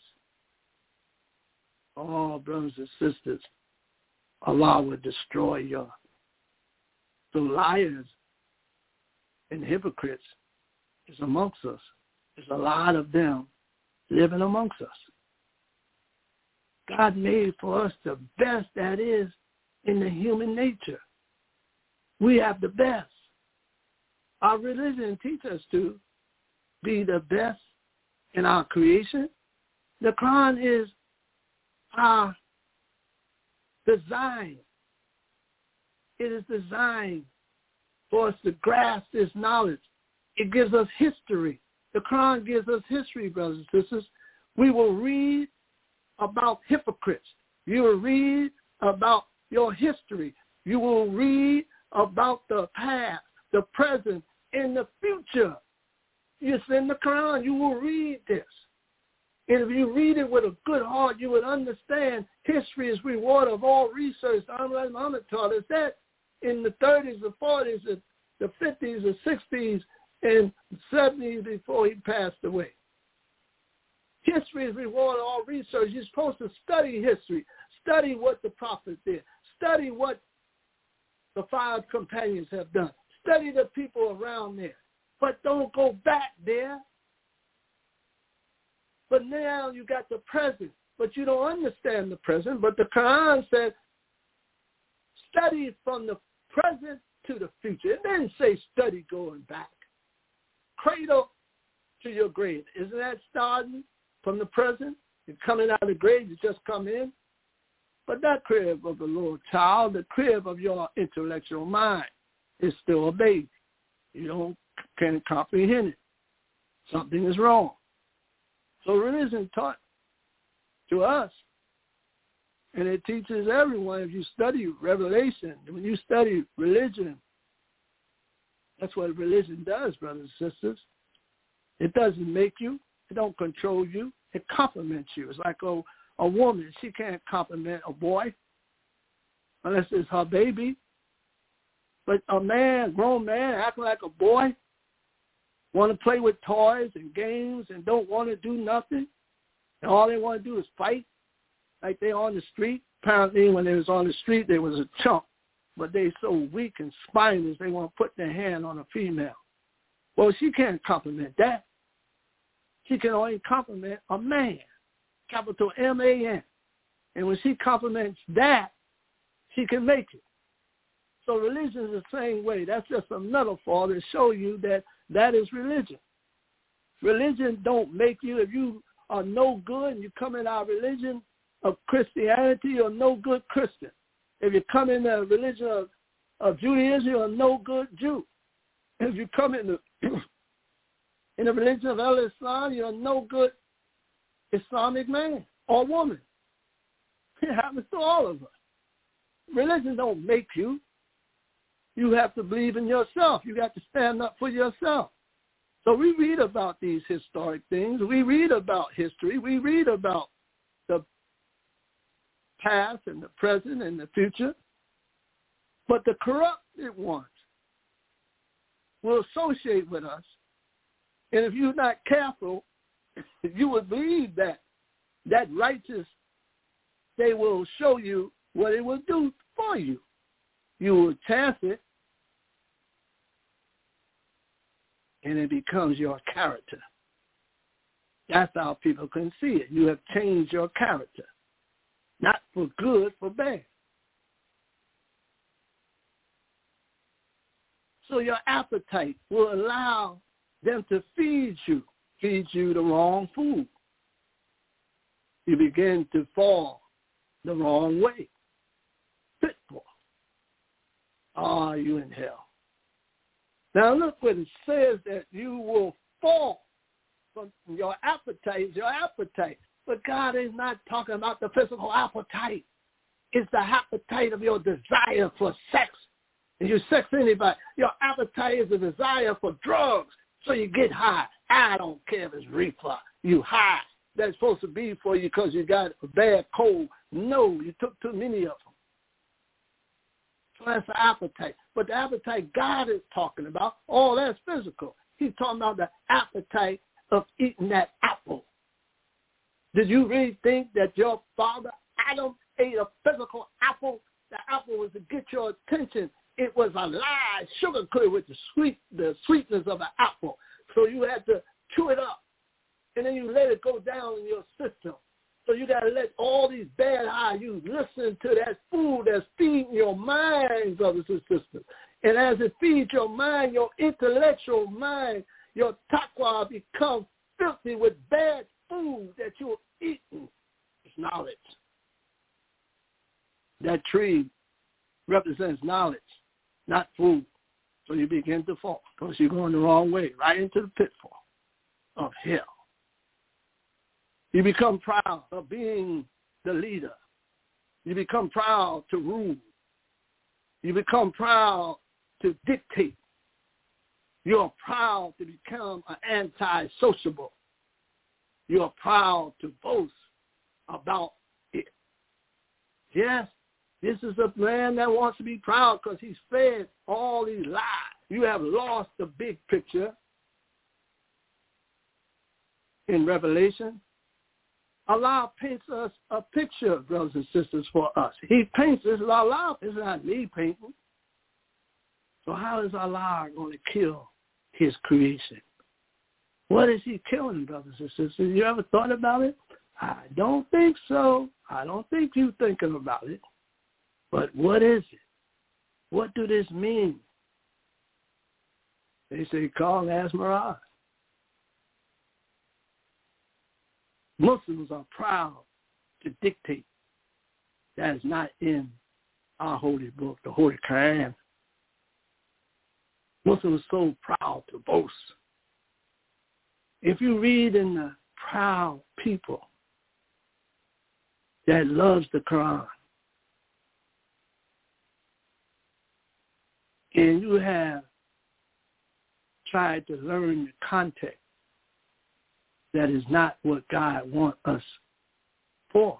Oh, brothers and sisters, Allah will destroy you. The liars and hypocrites is amongst us. There's a lot of them living amongst us. God made for us the best that is in the human nature. We have the best. Our religion teaches us to be the best in our creation. The Quran is our design. It is designed for us to grasp this knowledge. It gives us history. The Quran gives us history, brothers and sisters. We will read about hypocrites. You will read about your history. You will read about the past, the present, and the future. It's in the Quran. You will read this. And if you read it with a good heart, you would understand history is reward of all research. Ahmad Muhammad taught us that in the 30s, the 40s, the 50s, the 60s, and 70s before he passed away. History is reward of all research. You're supposed to study history. Study what the prophets did. Study what the 5 companions have done. Study the people around there. But don't go back there. But now you got the present, but you don't understand the present. But the Quran said, study from the present to the future. It didn't say study going back. Cradle to your grave. Isn't that starting from the present? You're coming out of the grave, you just come in. But that crib of the little child, the crib of your intellectual mind, is still a baby. You can't comprehend it. Something is wrong. So religion taught to us, and it teaches everyone. If you study Revelation, when you study religion, that's what religion does, brothers and sisters. It doesn't make you. It don't control you. It compliments you. It's like a woman. She can't compliment a boy unless it's her baby. But a man, grown man, acting like a boy, want to play with toys and games and don't want to do nothing. And all they want to do is fight like they're on the street. Apparently when they was on the street, they was a chump. but they so weak and spineless they want to put their hand on a female. Well, she can't compliment that. She can only compliment a man, capital M-A-N. And when she compliments that, she can make it. So religion is the same way. That's just a metaphor to show you that that is religion. Religion don't make you, if you are no good and you come in our religion of Christianity, you're no good Christian. If you come in the religion of Judaism, you're a no good Jew. If you come in the religion of Islam, you're a no good Islamic man or woman. It happens to all of us. Religion don't make you. You have to believe in yourself. You got to stand up for yourself. So we read about these historic things. We read about history. We read about the past and the present and the future. But the corrupted ones will associate with us. And if you're not careful, you would believe that righteous, they will show you what it will do for you. You will chance it, and it becomes your character. That's how people can see it. You have changed your character, not for good, for bad. So your appetite will allow them to feed you the wrong food. You begin to fall the wrong way. Pitfall. Are you in hell? Now look what it says, that you will fall from your appetite. Your appetite. But God is not talking about the physical appetite. It's the appetite of your desire for sex. And you sex anybody. Your appetite is the desire for drugs. So you get high. I don't care if it's reefer. You high. That's supposed to be for you because you got a bad cold. No, you took too many of them. So that's the appetite. But the appetite God is talking about, all that's physical. He's talking about the appetite of eating that apple. Did you really think that your father, Adam, ate a physical apple? The apple was to get your attention. It was a lie, sugar coated with the sweetness of an apple. So you had to chew it up, and then you let it go down in your system. So you got to let all these bad you listen to that food that's feeding your mind, brothers and sisters. And as it feeds your mind, your intellectual mind, your taqwa becomes filthy with bad food that you're eating. It's knowledge. That tree represents knowledge, not food. So you begin to fall because you're going the wrong way, right into the pitfall of hell. You become proud of being the leader. You become proud to rule. You become proud to dictate. You're proud to become an anti-sociable. You're proud to boast about it. Yes, this is a man that wants to be proud because he's fed all these lies. You have lost the big picture in Revelation. Allah paints us a picture, brothers and sisters, for us. He paints us. Allah is not me painting. So how is Allah going to kill his creation? What is he killing, brothers and sisters? You ever thought about it? I don't think so. I don't think you're thinking about it. But what is it? What do this mean? They say, call Asmarah. Muslims are proud to dictate. That is not in our holy book, the Holy Quran. Muslims are so proud to boast. If you read in the proud people that loves the Quran, and you have tried to learn the context, that is not what God wants us for.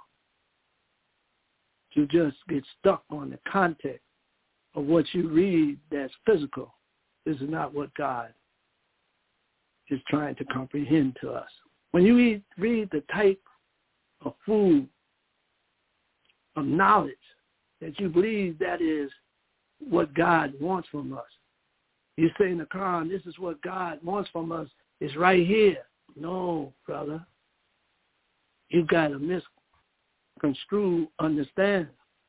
To just get stuck on the context of what you read that's physical. This is not what God is trying to comprehend to us. When you read the type of food, of knowledge, that you believe that is what God wants from us. You say in the Quran, this is what God wants from us. It's right here. No, brother. You got to misconstrue understand.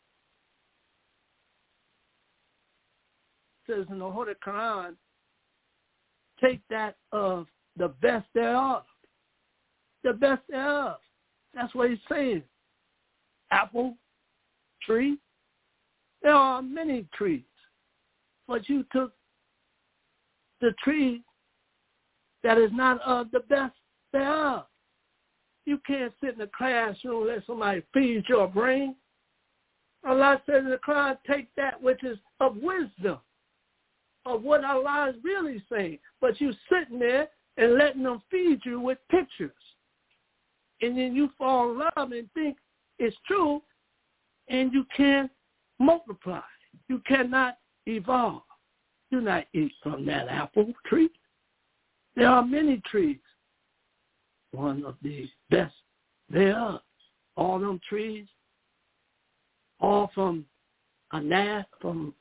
It says in the Holy Quran, take that of the best thereof. The best thereof. That's what he's saying. Apple tree. There are many trees. But you took the tree that is not of the best thereof. You can't sit in a classroom and let somebody feed your brain. Allah says in the Quran, take that which is of wisdom, of what Allah is really saying. But you sitting there and letting them feed you with pictures. And then you fall in love and think it's true, and you can't multiply. You cannot evolve. Do not eat from that apple tree. There are many trees. One of the best thereof. All them trees, all from Anas, from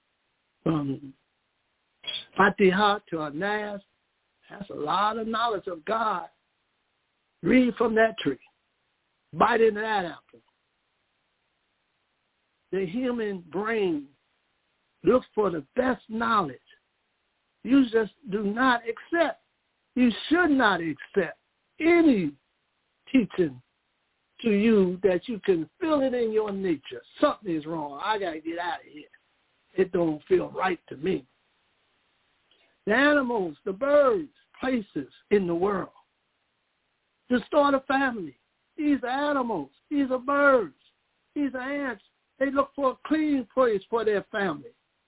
Fatiha to Anas. That's a lot of knowledge of God. Read from that tree. Bite into that apple. The human brain looks for the best knowledge. You just do not accept. You should not accept any teaching to you that you can feel it in your nature. Something is wrong. I got to get out of here. It don't feel right to me. The animals, the birds, places in the world. To start a family. These are animals. These are birds. These are ants. They look for a clean place for their family.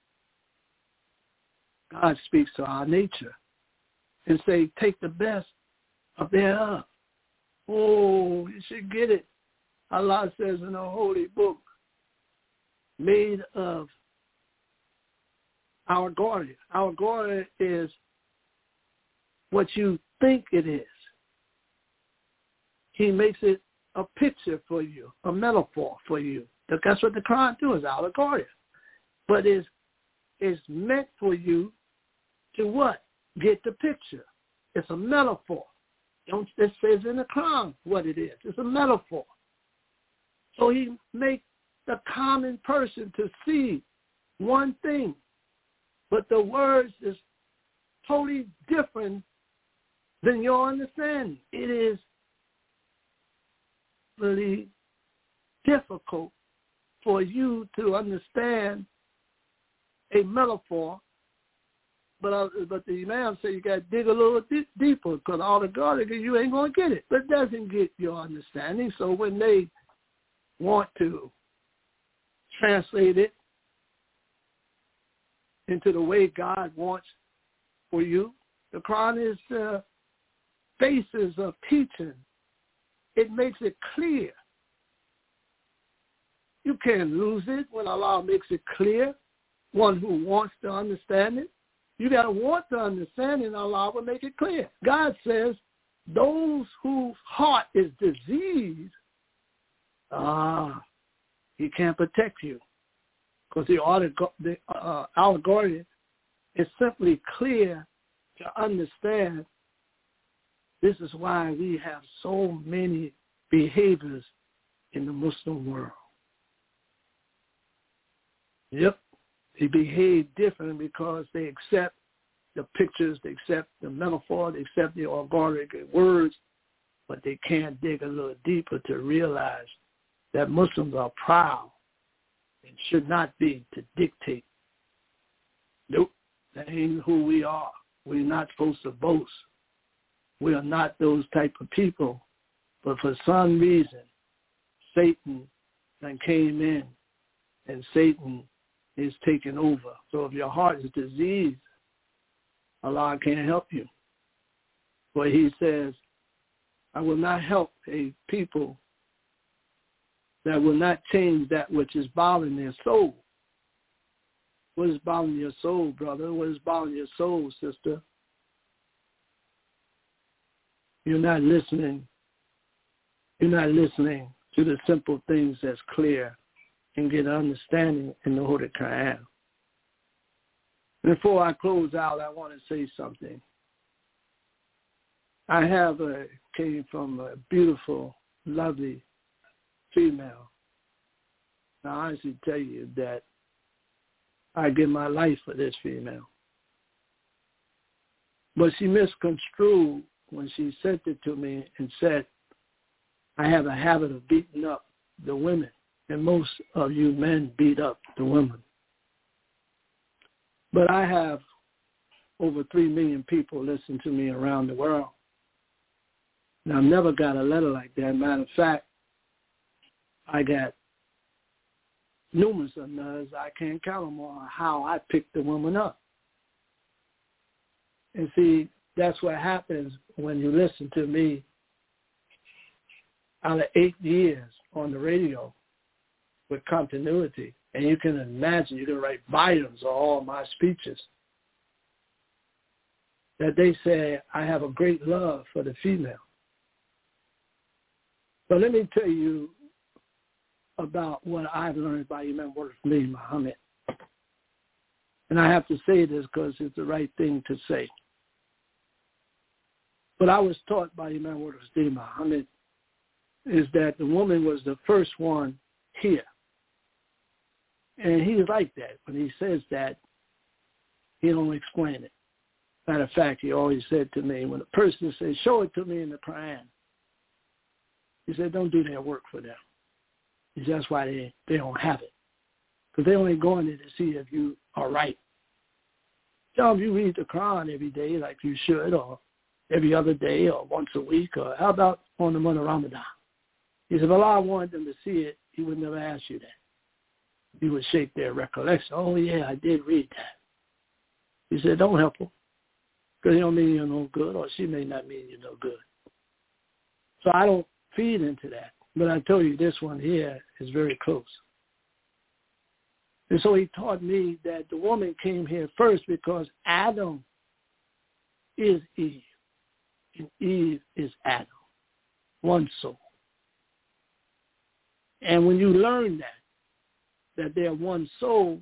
God speaks to our nature and say, take the best of thereof. Oh, you should get it. Allah says in the holy book, made of our glory. Our glory is what you think it is. He makes it a picture for you, a metaphor for you. That's what the Quran does, allegoria. But it's meant for you to what? Get the picture. It's a metaphor. It says in the Quran what it is. It's a metaphor. So he makes the common person to see one thing, but the words is totally different than your understanding. It is really difficult for you to understand a metaphor, but the Imam said you got to dig a little deeper because altogether you ain't going to get it. But it doesn't get your understanding. So when they want to translate it into the way God wants for you, the Quran is the basis of teaching. It makes it clear. You can't lose it when Allah makes it clear. One who wants to understand it. You got to want to understand it, and Allah will make it clear. God says, those whose heart is diseased, He can't protect you. Because the allegory is simply clear to understand. This is why we have so many behaviors in the Muslim world. Yep, they behave differently because they accept the pictures, they accept the metaphor, they accept the allegoric words, but they can't dig a little deeper to realize that Muslims are proud and should not be to dictate. Nope, that ain't who we are. We're not supposed to boast. We are not those type of people. But for some reason, Satan then came in, and Satan is taking over. So if your heart is diseased, Allah can't help you. But he says, I will not help a people that will not change that which is bothering their soul. What is bothering your soul, brother? What is bothering your soul, sister? You're not listening. You're not listening to the simple things that's clear and get an understanding in the Holy Quran. Before I close out, I want to say something. Came from a beautiful, lovely female. Now, I honestly tell you that I give my life for this female. But she misconstrued when she sent it to me and said, I have a habit of beating up the women, and most of you men beat up the women. But I have over 3 million people listen to me around the world. And I've never got a letter like that. Matter of fact, I got numerous of letters. I can't count them on how I pick the woman up. And see, that's what happens when you listen to me out of 8 years on the radio with continuity. And you can imagine, you can write volumes of all my speeches, that they say I have a great love for the female. But let me tell you about what I've learned by Imam Wurdi Muhammad. And I have to say this because it's the right thing to say. What I was taught by Imam Wurdi Muhammad is that the woman was the first one here. And he's like that. When he says that, he don't explain it. Matter of fact, he always said to me, when a person says, show it to me in the Quran, he said, don't do their work for them. He said, that's why they don't have it. Because they only go in there to see if you are right. So if you read the Quran every day like you should, or every other day, or once a week, or how about on the month of Ramadan? He said, if Allah wanted them to see it, he would never ask you that. He would shake their recollection. Oh, yeah, I did read that. He said, don't help them, because he don't mean you no good, or she may not mean you no good. So I don't feed into that. But I tell you, this one here is very close. And so he taught me that the woman came here first because Adam is Eve, and Eve is Adam, one soul. And when you learn that they're one soul,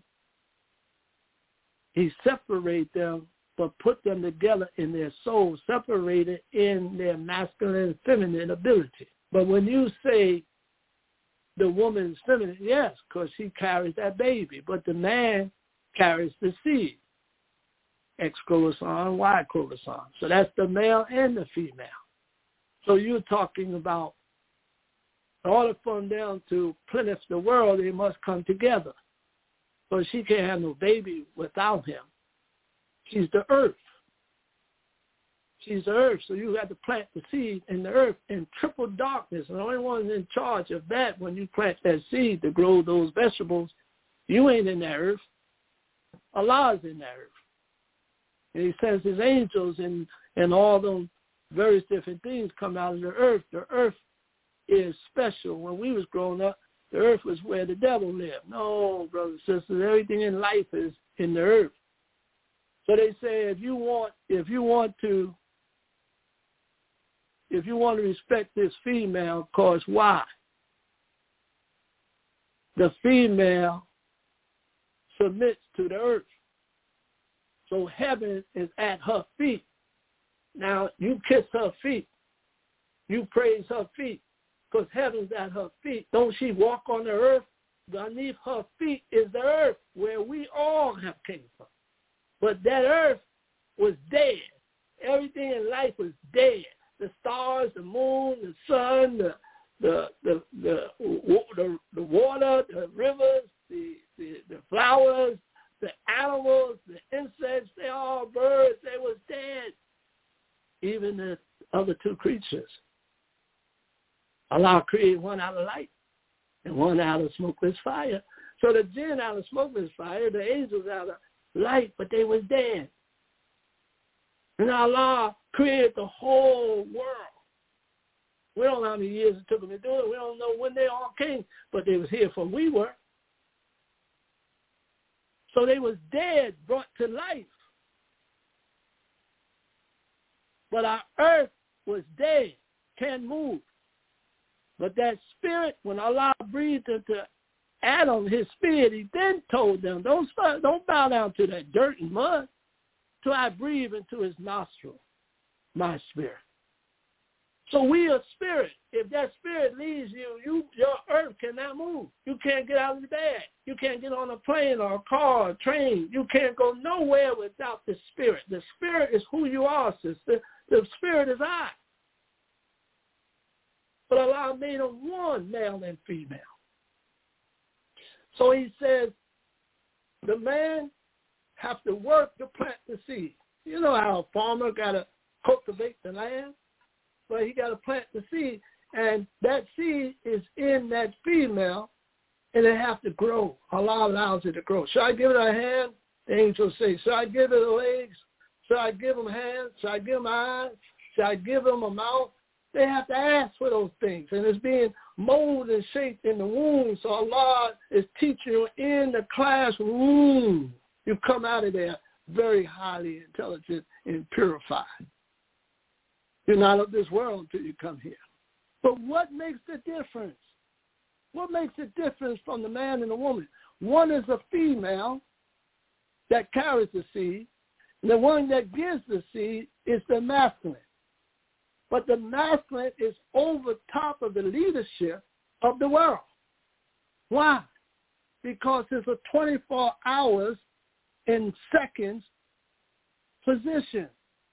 he separated them, but put them together in their soul, separated in their masculine and feminine ability. But when you say the woman's feminine, yes, because she carries that baby, but the man carries the seed, X chromosome, Y chromosome. So that's the male and the female. So you're talking about, in order for them down to plenish the world, they must come together. So she can't have no baby without him. She's the earth. She's the earth, so you have to plant the seed in the earth in triple darkness. And the only one in charge of that when you plant that seed to grow those vegetables, you ain't in that earth. Allah is in that earth. And he sends his angels and all those various different things come out of the earth. The earth is special. When we was growing up, the earth was where the devil lived. No, brothers and sisters, everything in life is in the earth. So they say if you want to respect this female, cause why? The female submits to the earth. So heaven is at her feet. Now you kiss her feet. You praise her feet. Because heaven's at her feet. Don't she walk on the earth? Beneath her feet is the earth where we all have came from. But that earth was dead. Everything in life was dead. The stars, the moon, the sun, the water, the rivers, the flowers, the animals, the insects, they all birds, they was dead. Even the other two creatures. Allah created one out of light and one out of smokeless fire. So the jinn out of smokeless fire, the angels out of light, but they was dead. And Allah created the whole world. We don't know how many years it took them to do it. We don't know when they all came, but they was here from we were. So they was dead, brought to life. But our earth was dead, can't move. But that spirit, when Allah breathed into Adam his spirit, he then told them, don't bow down to that dirt and mud till I breathe into his nostril my spirit. So we are spirit. If that spirit leaves you, your earth cannot move. You can't get out of the bed. You can't get on a plane or a car or a train. You can't go nowhere without the spirit. The spirit is who you are, sister. The spirit is I. But Allah made them one, male and female. So he says, the man have to work to plant the seed. You know how a farmer got to cultivate the land? But he got to plant the seed, and that seed is in that female, and it have to grow. Allah allows it to grow. Should I give it a hand? The angels say, should I give it legs? Should I give them hands? Should I give them eyes? Should I give them a mouth? They have to ask for those things, and it's being molded and shaped in the womb. So Allah is teaching you in the classroom. You come out of there very highly intelligent and purified. You're not of this world until you come here. But what makes the difference? What makes the difference from the man and the woman? One is a female that carries the seed, and the one that gives the seed is the masculine. But the masculine is over top of the leadership of the world. Why? Because it's a 24 hours in seconds position.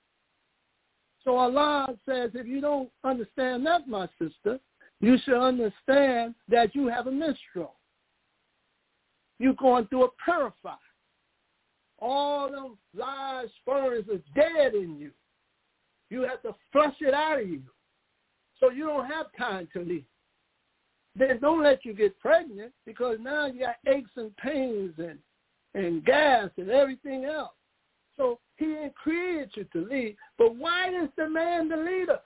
So Allah says, if you don't understand that, my sister, you should understand that you have a menstrual. You're going through a purifier. All them live sperms are dead in you. You have to flush it out of you. So you don't have time to leave. Then don't let you get pregnant, because now you got aches and pains and gas and everything else. So he didn't create you to lead. But why is the man the leader?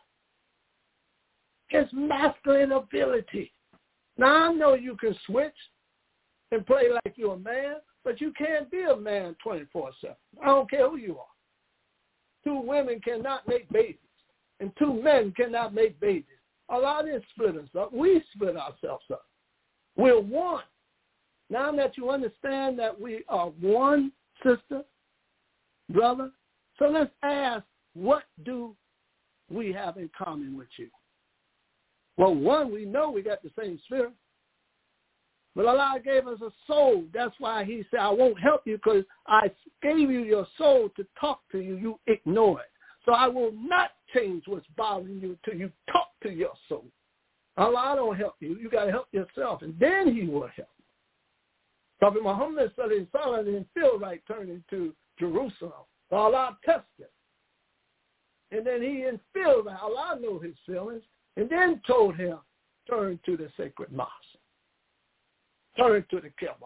It's masculine ability. Now, I know you can switch and play like you're a man, but you can't be a man 24/7. I don't care who you are. 2 women cannot make babies, and 2 men cannot make babies. Allah didn't split us up. We split ourselves up. We're one. Now that you understand that we are one, sister, brother, so let's ask, what do we have in common with you? Well, one, we know we got the same spirit. But Allah gave us a soul. That's why he said, I won't help you, because I gave you your soul to talk to you. You ignore it. So I will not change what's bothering you until you talk to your soul. Allah don't help you. You got to help yourself, and then he will help. Prophet Muhammad didn't feel right turning to Jerusalem. So Allah tested. And then he didn't feel right. Allah knew his feelings, and then told him, turn to the sacred mosque. Turn to the Kaaba.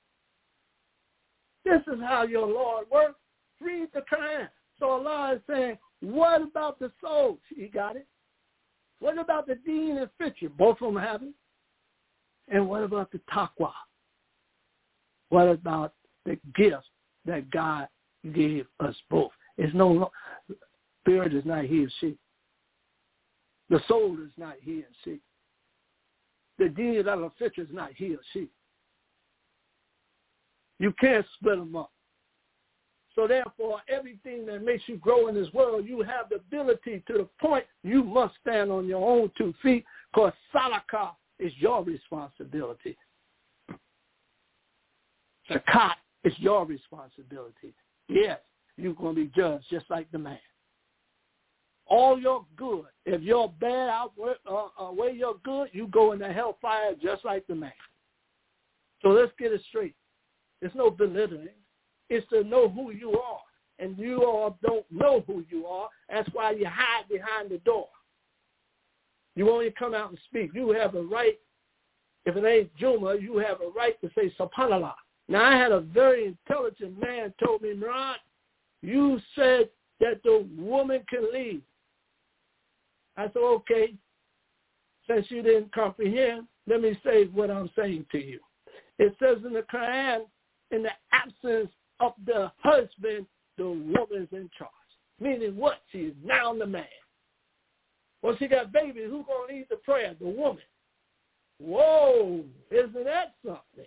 This is how your Lord works. Read the Quran. So Allah is saying, what about the soul? He got it. What about the deen and fitrah? Both of them have it. And what about the taqwa? What about the gifts that God gave us both? It's no spirit is not he or she. The soul is not he and she. The deen of the fitrah is not he or she. You can't split them up. So therefore, everything that makes you grow in this world, you have the ability to the point you must stand on your own 2 feet, because salakah is your responsibility. Zakat is your responsibility. Yes, you're going to be judged just like the man. All your good, if you're bad outweigh your good, you go in the hellfire just like the man. So let's get it straight. It's no belittling. It's to know who you are. And you all don't know who you are. That's why you hide behind the door. You only come out and speak. You have a right, if it ain't Juma, you have a right to say subhanallah. Now, I had a very intelligent man told me, Murat, you said that the woman can leave. I said, okay, since you didn't comprehend, let me say what I'm saying to you. It says in the Quran, in the absence of the husband, the woman's in charge. Meaning what? She's now the man. Well, she got babies. Who's going to lead the prayer? The woman. Whoa, isn't that something?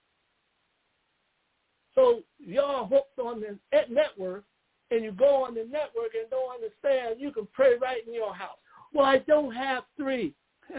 So y'all hooked on the network, and you go on the network and don't understand, you can pray right in your house. Well, I don't have 3.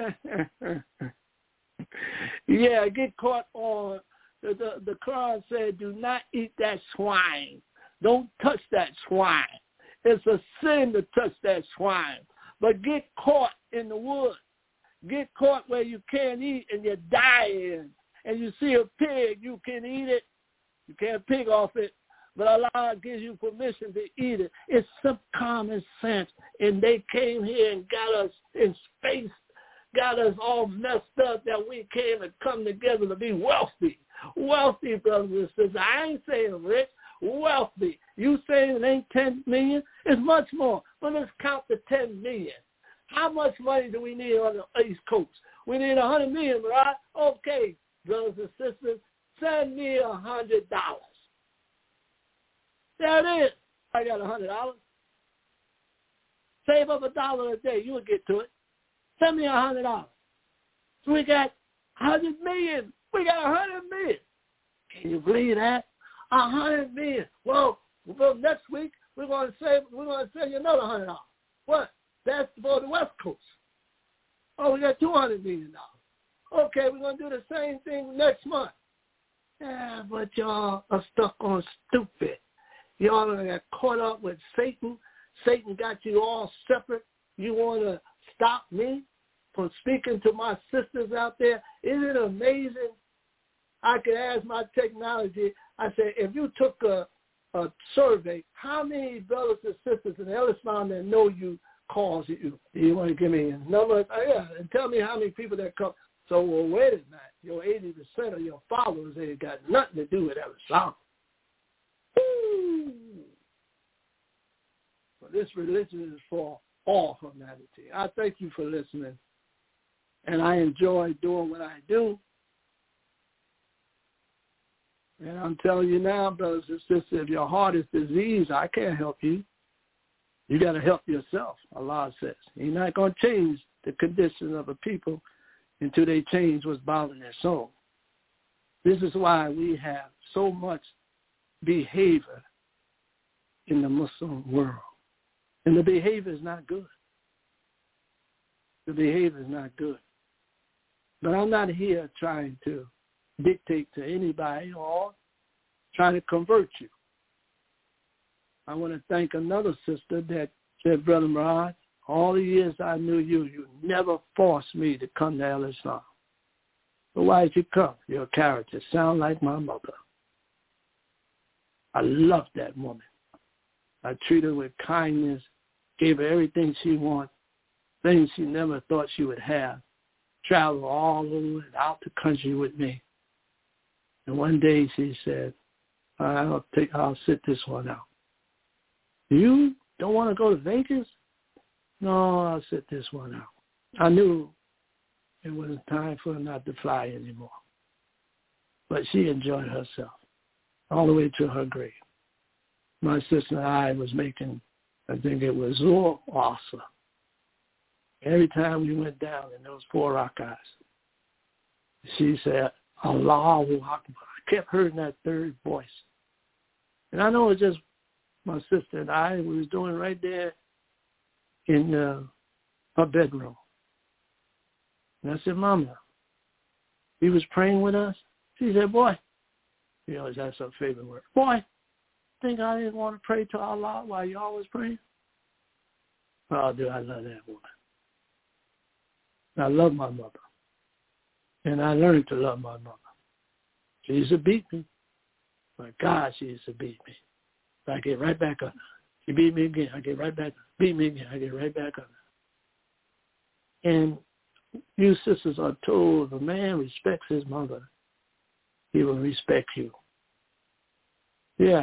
Yeah, get caught on. The Quran said, do not eat that swine. Don't touch that swine. It's a sin to touch that swine. But get caught in the woods. Get caught where you can't eat and you're dying. And you see a pig, you can eat it. You can't pig off it. But Allah gives you permission to eat it. It's some common sense. And they came here and got us in space, got us all messed up that we came and come together to be wealthy. Wealthy, brothers and sisters. I ain't saying rich. Wealthy. You saying it ain't 10 million? It's much more. But let's count the 10 million. How much money do we need on the East Coast? We need 100 million, right? Okay, brothers and sisters, send me $100. There it is. I got $100. Save up $1 a day. You will get to it. Send me $100. So we got 100 million. We got 100 million. Can you believe that? 100 million. Well, next week we're going to send you another $100. What? That's for the West Coast. Oh, we got $200 million. Okay, we're going to do the same thing next month. Yeah, but y'all are stuck on stupid. Y'all got caught up with Satan. Satan got you all separate. You want to stop me from speaking to my sisters out there? Isn't it amazing? I could ask my technology. I said, if you took a survey, how many brothers and sisters in Islam that know you calls you? Do you want to give me a number? Yeah, and tell me how many people that come. So, well, wait a minute. Your 80% of your followers ain't got nothing to do with Islam. Woo! But this religion is for all humanity. I thank you for listening, and I enjoy doing what I do. And I'm telling you now, brothers and sisters, if your heart is diseased, I can't help you. You got to help yourself, Allah says. You're not going to change the condition of a people until they change what's bothering their soul. This is why we have so much behavior in the Muslim world. And the behavior is not good. The behavior is not good. But I'm not here trying to dictate to anybody or trying to convert you. I want to thank another sister that said, Brother Murad, all the years I knew you, you never forced me to come to Al-Islam. But why did you come? Your character sound like my mother. I loved that woman. I treated her with kindness, gave her everything she wanted, things she never thought she would have, traveled all over and out the country with me. And one day she said, I'll sit this one out. You don't want to go to Vegas? No, I'll sit this one out. I knew it wasn't time for her not to fly anymore. But she enjoyed herself all the way to her grave. My sister and I was making, I think it was Zuhr Asr. Every time we went down in those 4 rak'ahs, she said, Allahu Akbar. I kept hearing that third voice. And I know it was just my sister and I, we was doing right there in her bedroom. And I said, Mama, he was praying with us? She said, boy, you know, that's her favorite word. Boy, think I didn't want to pray to Allah while you always praying? Oh, dude, I love that woman. I love my mother. And I learned to love my mother. She used to beat me. My God, she used to beat me. But I get right back on her. She beat me again. I get right back on her. Beat me again. I get right back on her. And you sisters are told if a man respects his mother, he will respect you. Yeah.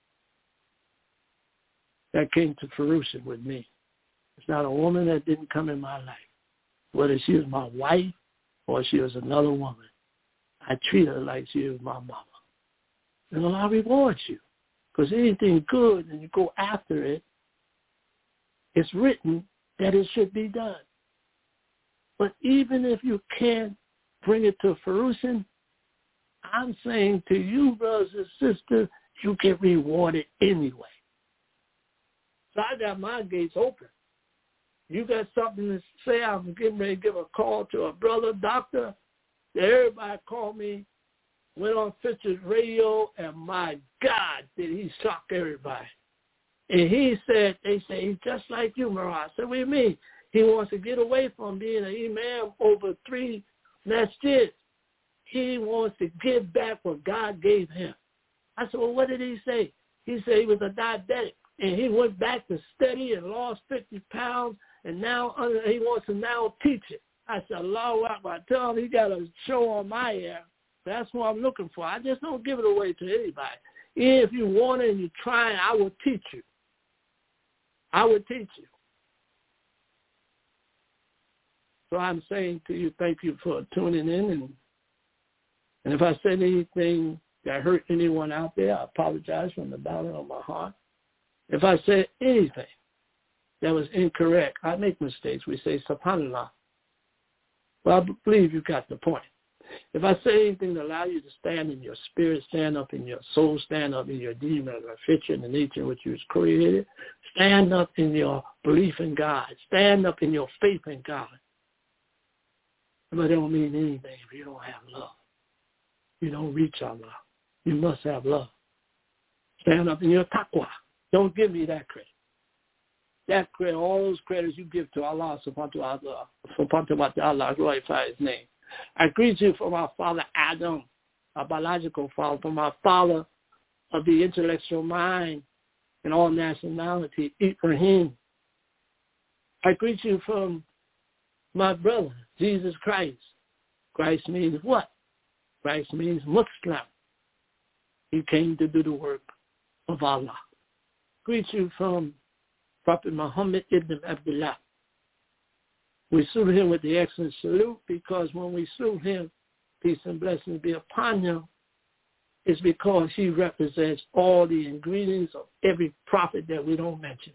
That came to fruition with me. It's not a woman that didn't come in my life. Whether she was my wife or she was another woman, I treat her like she was my mama. And Allah rewards you. Because anything good and you go after it, it's written that it should be done. But even if you can't bring it to fruition, I'm saying to you, brothers and sisters, you get rewarded anyway. So I got my gates open. You got something to say, I'm getting ready to give a call to a brother, doctor. Everybody called me, went on Fisher's radio, and my God, did he shock everybody. And he said, they say, he's just like you, Mariah. I said, what do you mean? He wants to get away from being an imam over 3 masjids. He wants to give back what God gave him. I said, well, what did he say? He said he was a diabetic, and he went back to study and lost 50 pounds, and now he wants to now teach it. I said, Allahu Akbar. I tell him he got a show on my air. That's what I'm looking for. I just don't give it away to anybody. If you want it and you're trying, I will teach you. I will teach you. So I'm saying to you, thank you for tuning in. And if I said anything that hurt anyone out there, I apologize from the bottom of my heart. If I said anything that was incorrect, I make mistakes. We say, subhanallah. Well, I believe you got the point. If I say anything to allow you to stand in your spirit, stand up in your soul, stand up in your demon, or feature in the nature in which you was created, stand up in your belief in God, stand up in your faith in God. But it don't mean anything if you don't have love. You don't reach Allah. You must have love. Stand up in your taqwa. Don't give me that credit. That credit, all those credits you give to Allah subhanahu wa ta'ala, glorify his name. I greet you from our father Adam, our biological father, from our father of the intellectual mind and all nationality, Ibrahim. I greet you from my brother, Jesus Christ. Christ means what? Christ means Muslim. He came to do the work of Allah. Greet you from Prophet Muhammad ibn Abdullah. We salute him with the excellent salute because when we salute him, peace and blessings be upon him, it's because he represents all the ingredients of every prophet that we don't mention.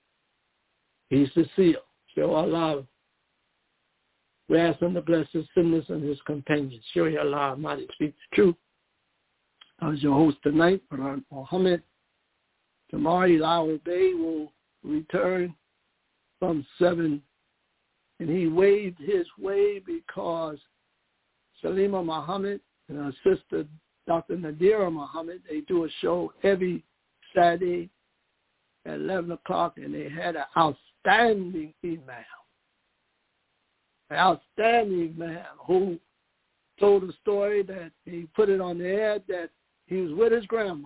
He's the seal. So Allah, we ask him to bless his sinners and his companions. Surely Allah Almighty speaks the truth. I was your host tonight, Brother Muhammad. Tomorrow, Elijah Bay will return from 7. And he waved his way because Salima Muhammad and her sister, Dr. Nadira Muhammad, they do a show every Saturday at 11 o'clock, and they had an outstanding imam. An outstanding imam who told a story that he put it on the air that he was with his grandma.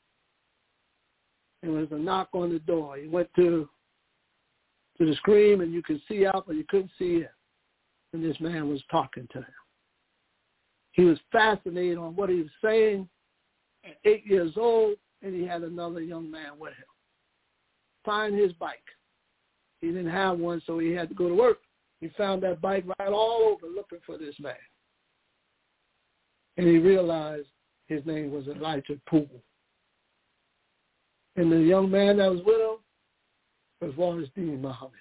There was a knock on the door. He went to the screen, and you could see out, but you couldn't see him. And this man was talking to him. He was fascinated on what he was saying at 8 years old, and he had another young man with him. Find his bike. He didn't have one, so he had to go to work. He found that bike right all over looking for this man. And he realized his name was Elijah Poole. And the young man that was with him was Wallace Dean Muhammad.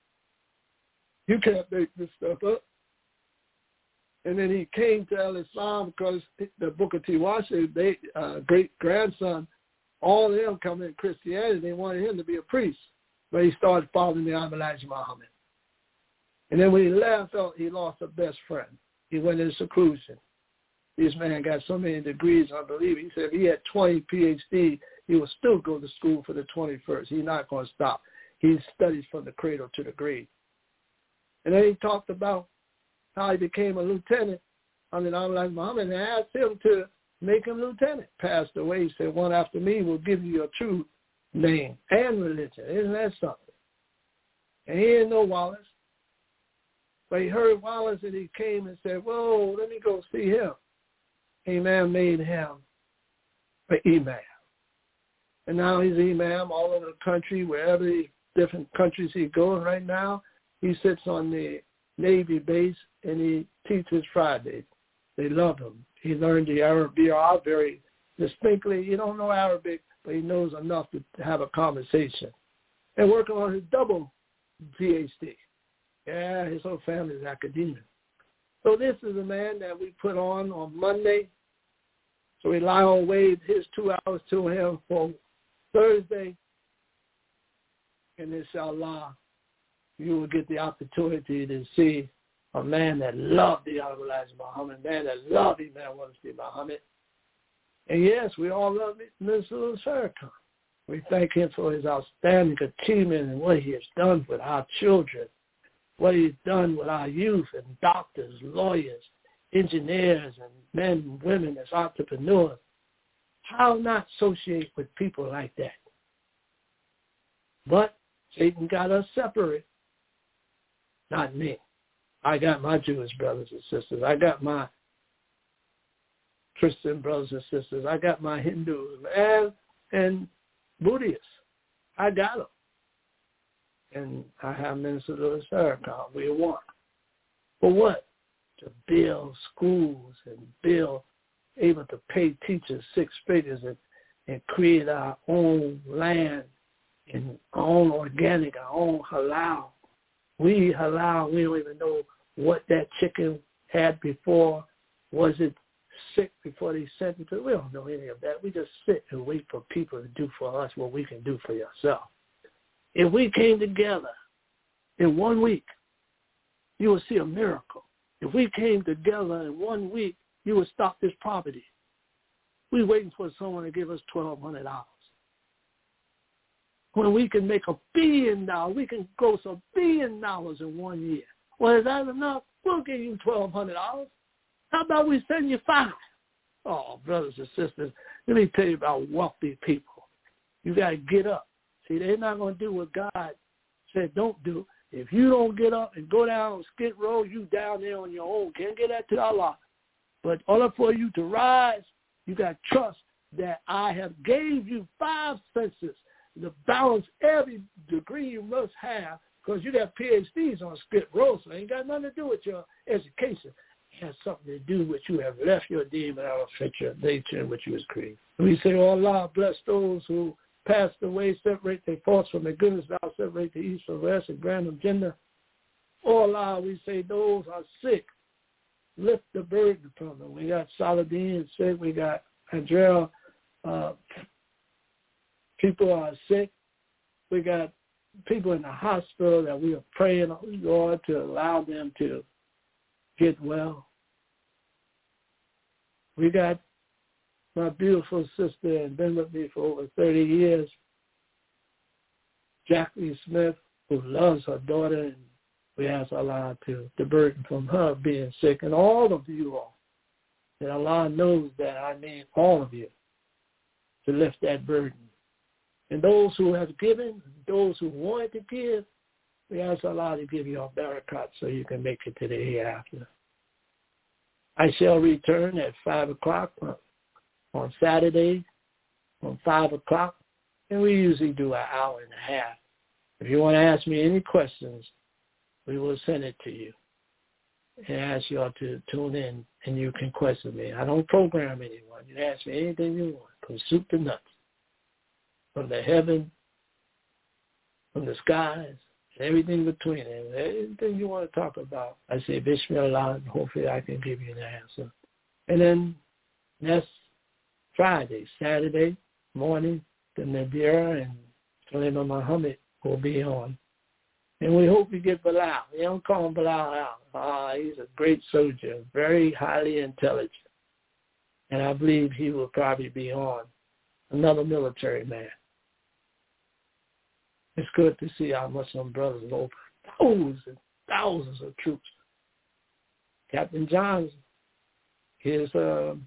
You can't make this stuff up. And then he came to Al-Islam because the Booker T. Washington, great-grandson, all of them come in Christianity. They wanted him to be a priest. But he started following the Elijah Muhammad. And then when he left, he lost a best friend. He went into seclusion. This man got so many degrees, unbelievable. He said if he had 20 PhD, he would still go to school for the 21st. He's not going to stop. He studies from the cradle to the grave. And then he talked about how he became a lieutenant under Elijah Muhammad, and asked him to make him lieutenant. Passed away. He said, one after me will give you your true name and religion. Isn't that something? And he didn't know Wallace. But he heard Wallace, and he came and said, whoa, let me go see him. Imam made him an imam. And now he's an imam all over the country, wherever different countries he's going right now. He sits on the Navy base, and he teaches Friday. They love him. He learned the Arabic very distinctly. He don't know Arabic, but he knows enough to have a conversation. And working on his double PhD. Yeah, his whole family is academic. So this is a man that we put on Monday. So we lie on wait his 2 hours to him for Thursday. And inshallah, you will get the opportunity to see a man that loved the Honorable Elijah Muhammad, a man that loved Imam Wazir Muhammad. And yes, we all love Mr. Louis Farrakhan. We thank him for his outstanding achievement and what he has done with our children, what he's done with our youth and doctors, lawyers, engineers, and men and women as entrepreneurs. How not associate with people like that? But Satan got us separate. Not me. I got my Jewish brothers and sisters. I got my Christian brothers and sisters. I got my Hindus and Buddhists. I got them. And I have Minister Louis Farrakhan. We are one. For what? To build schools and able to pay teachers 6 figures and create our own land and our own organic, our own halal. We halal, we don't even know what that chicken had before. Was it sick before they sent it to it? We don't know any of that. We just sit and wait for people to do for us what we can do for yourself. If we came together in 1 week, you will see a miracle. If we came together in 1 week, you would stop this poverty. We're waiting for someone to give us $1,200. When we can make $1 billion, we can gross $1 billion in 1 year. Well, is that enough? We'll give you $1,200. How about we send you 5? Oh, brothers and sisters, let me tell you about wealthy people. You got to get up. See, they're not going to do what God said don't do. If you don't get up and go down Skid Row, you down there on your own. Can't get that to Allah. But in order for you to rise, you got to trust that I have gave you 5 senses to balance every degree you must have, because you got PhDs on Skid Row, so it ain't got nothing to do with your education. It has something to do with you have left your demon out of your nature in which you was created. We say, oh Allah, bless those who passed away, separate their thoughts from their goodness, thou separate the east from west, and grant them Jannah. Oh Allah, we say those are sick, lift the burden from them. We got Saladin sick, we got Andrea, people are sick. We got people in the hospital that we are praying, Lord, to allow them to get well. We got my beautiful sister and been with me for over 30 years, Jackie Smith, who loves her daughter, and we ask Allah to the burden from her being sick, and all of you all. And Allah knows that I need all of you to lift that burden. And those who have given, those who wanted to give, we ask Allah to give you a barakat so you can make it to the hereafter. I shall return at 5 o'clock on Saturday, on 5 o'clock, and we usually do an hour and a half. If you want to ask me any questions, we will send it to you and ask you all to tune in, and you can question me. I don't program anyone. You can ask me anything you want, from soup to nuts, from the heaven, from the skies, and everything between it. Anything you want to talk about, I say Bismillah, and hopefully I can give you an answer. And then next Friday, Saturday morning, the Nadira and Sulaiman Muhammad will be on. And we hope you get Bilal. You don't call him Bilal out. He's a great soldier, very highly intelligent. And I believe he will probably be on, another military man. It's good to see our Muslim brothers over thousands and thousands of troops. Captain John, his son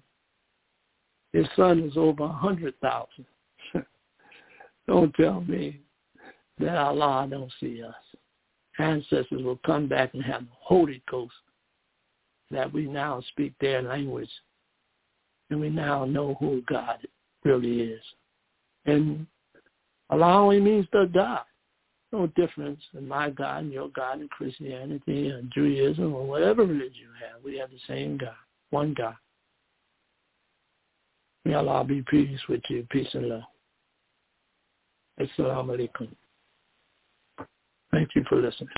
is over 100,000. Don't tell me that Allah don't see us. Ancestors will come back and have the Holy Ghost, that we now speak their language, and we now know who God really is. And Allah only means the God. No difference in my God and your God in Christianity or Judaism or whatever religion you have. We have the same God, one God. May Allah be pleased with you. Peace and love. Assalamu alaikum. Thank you for listening.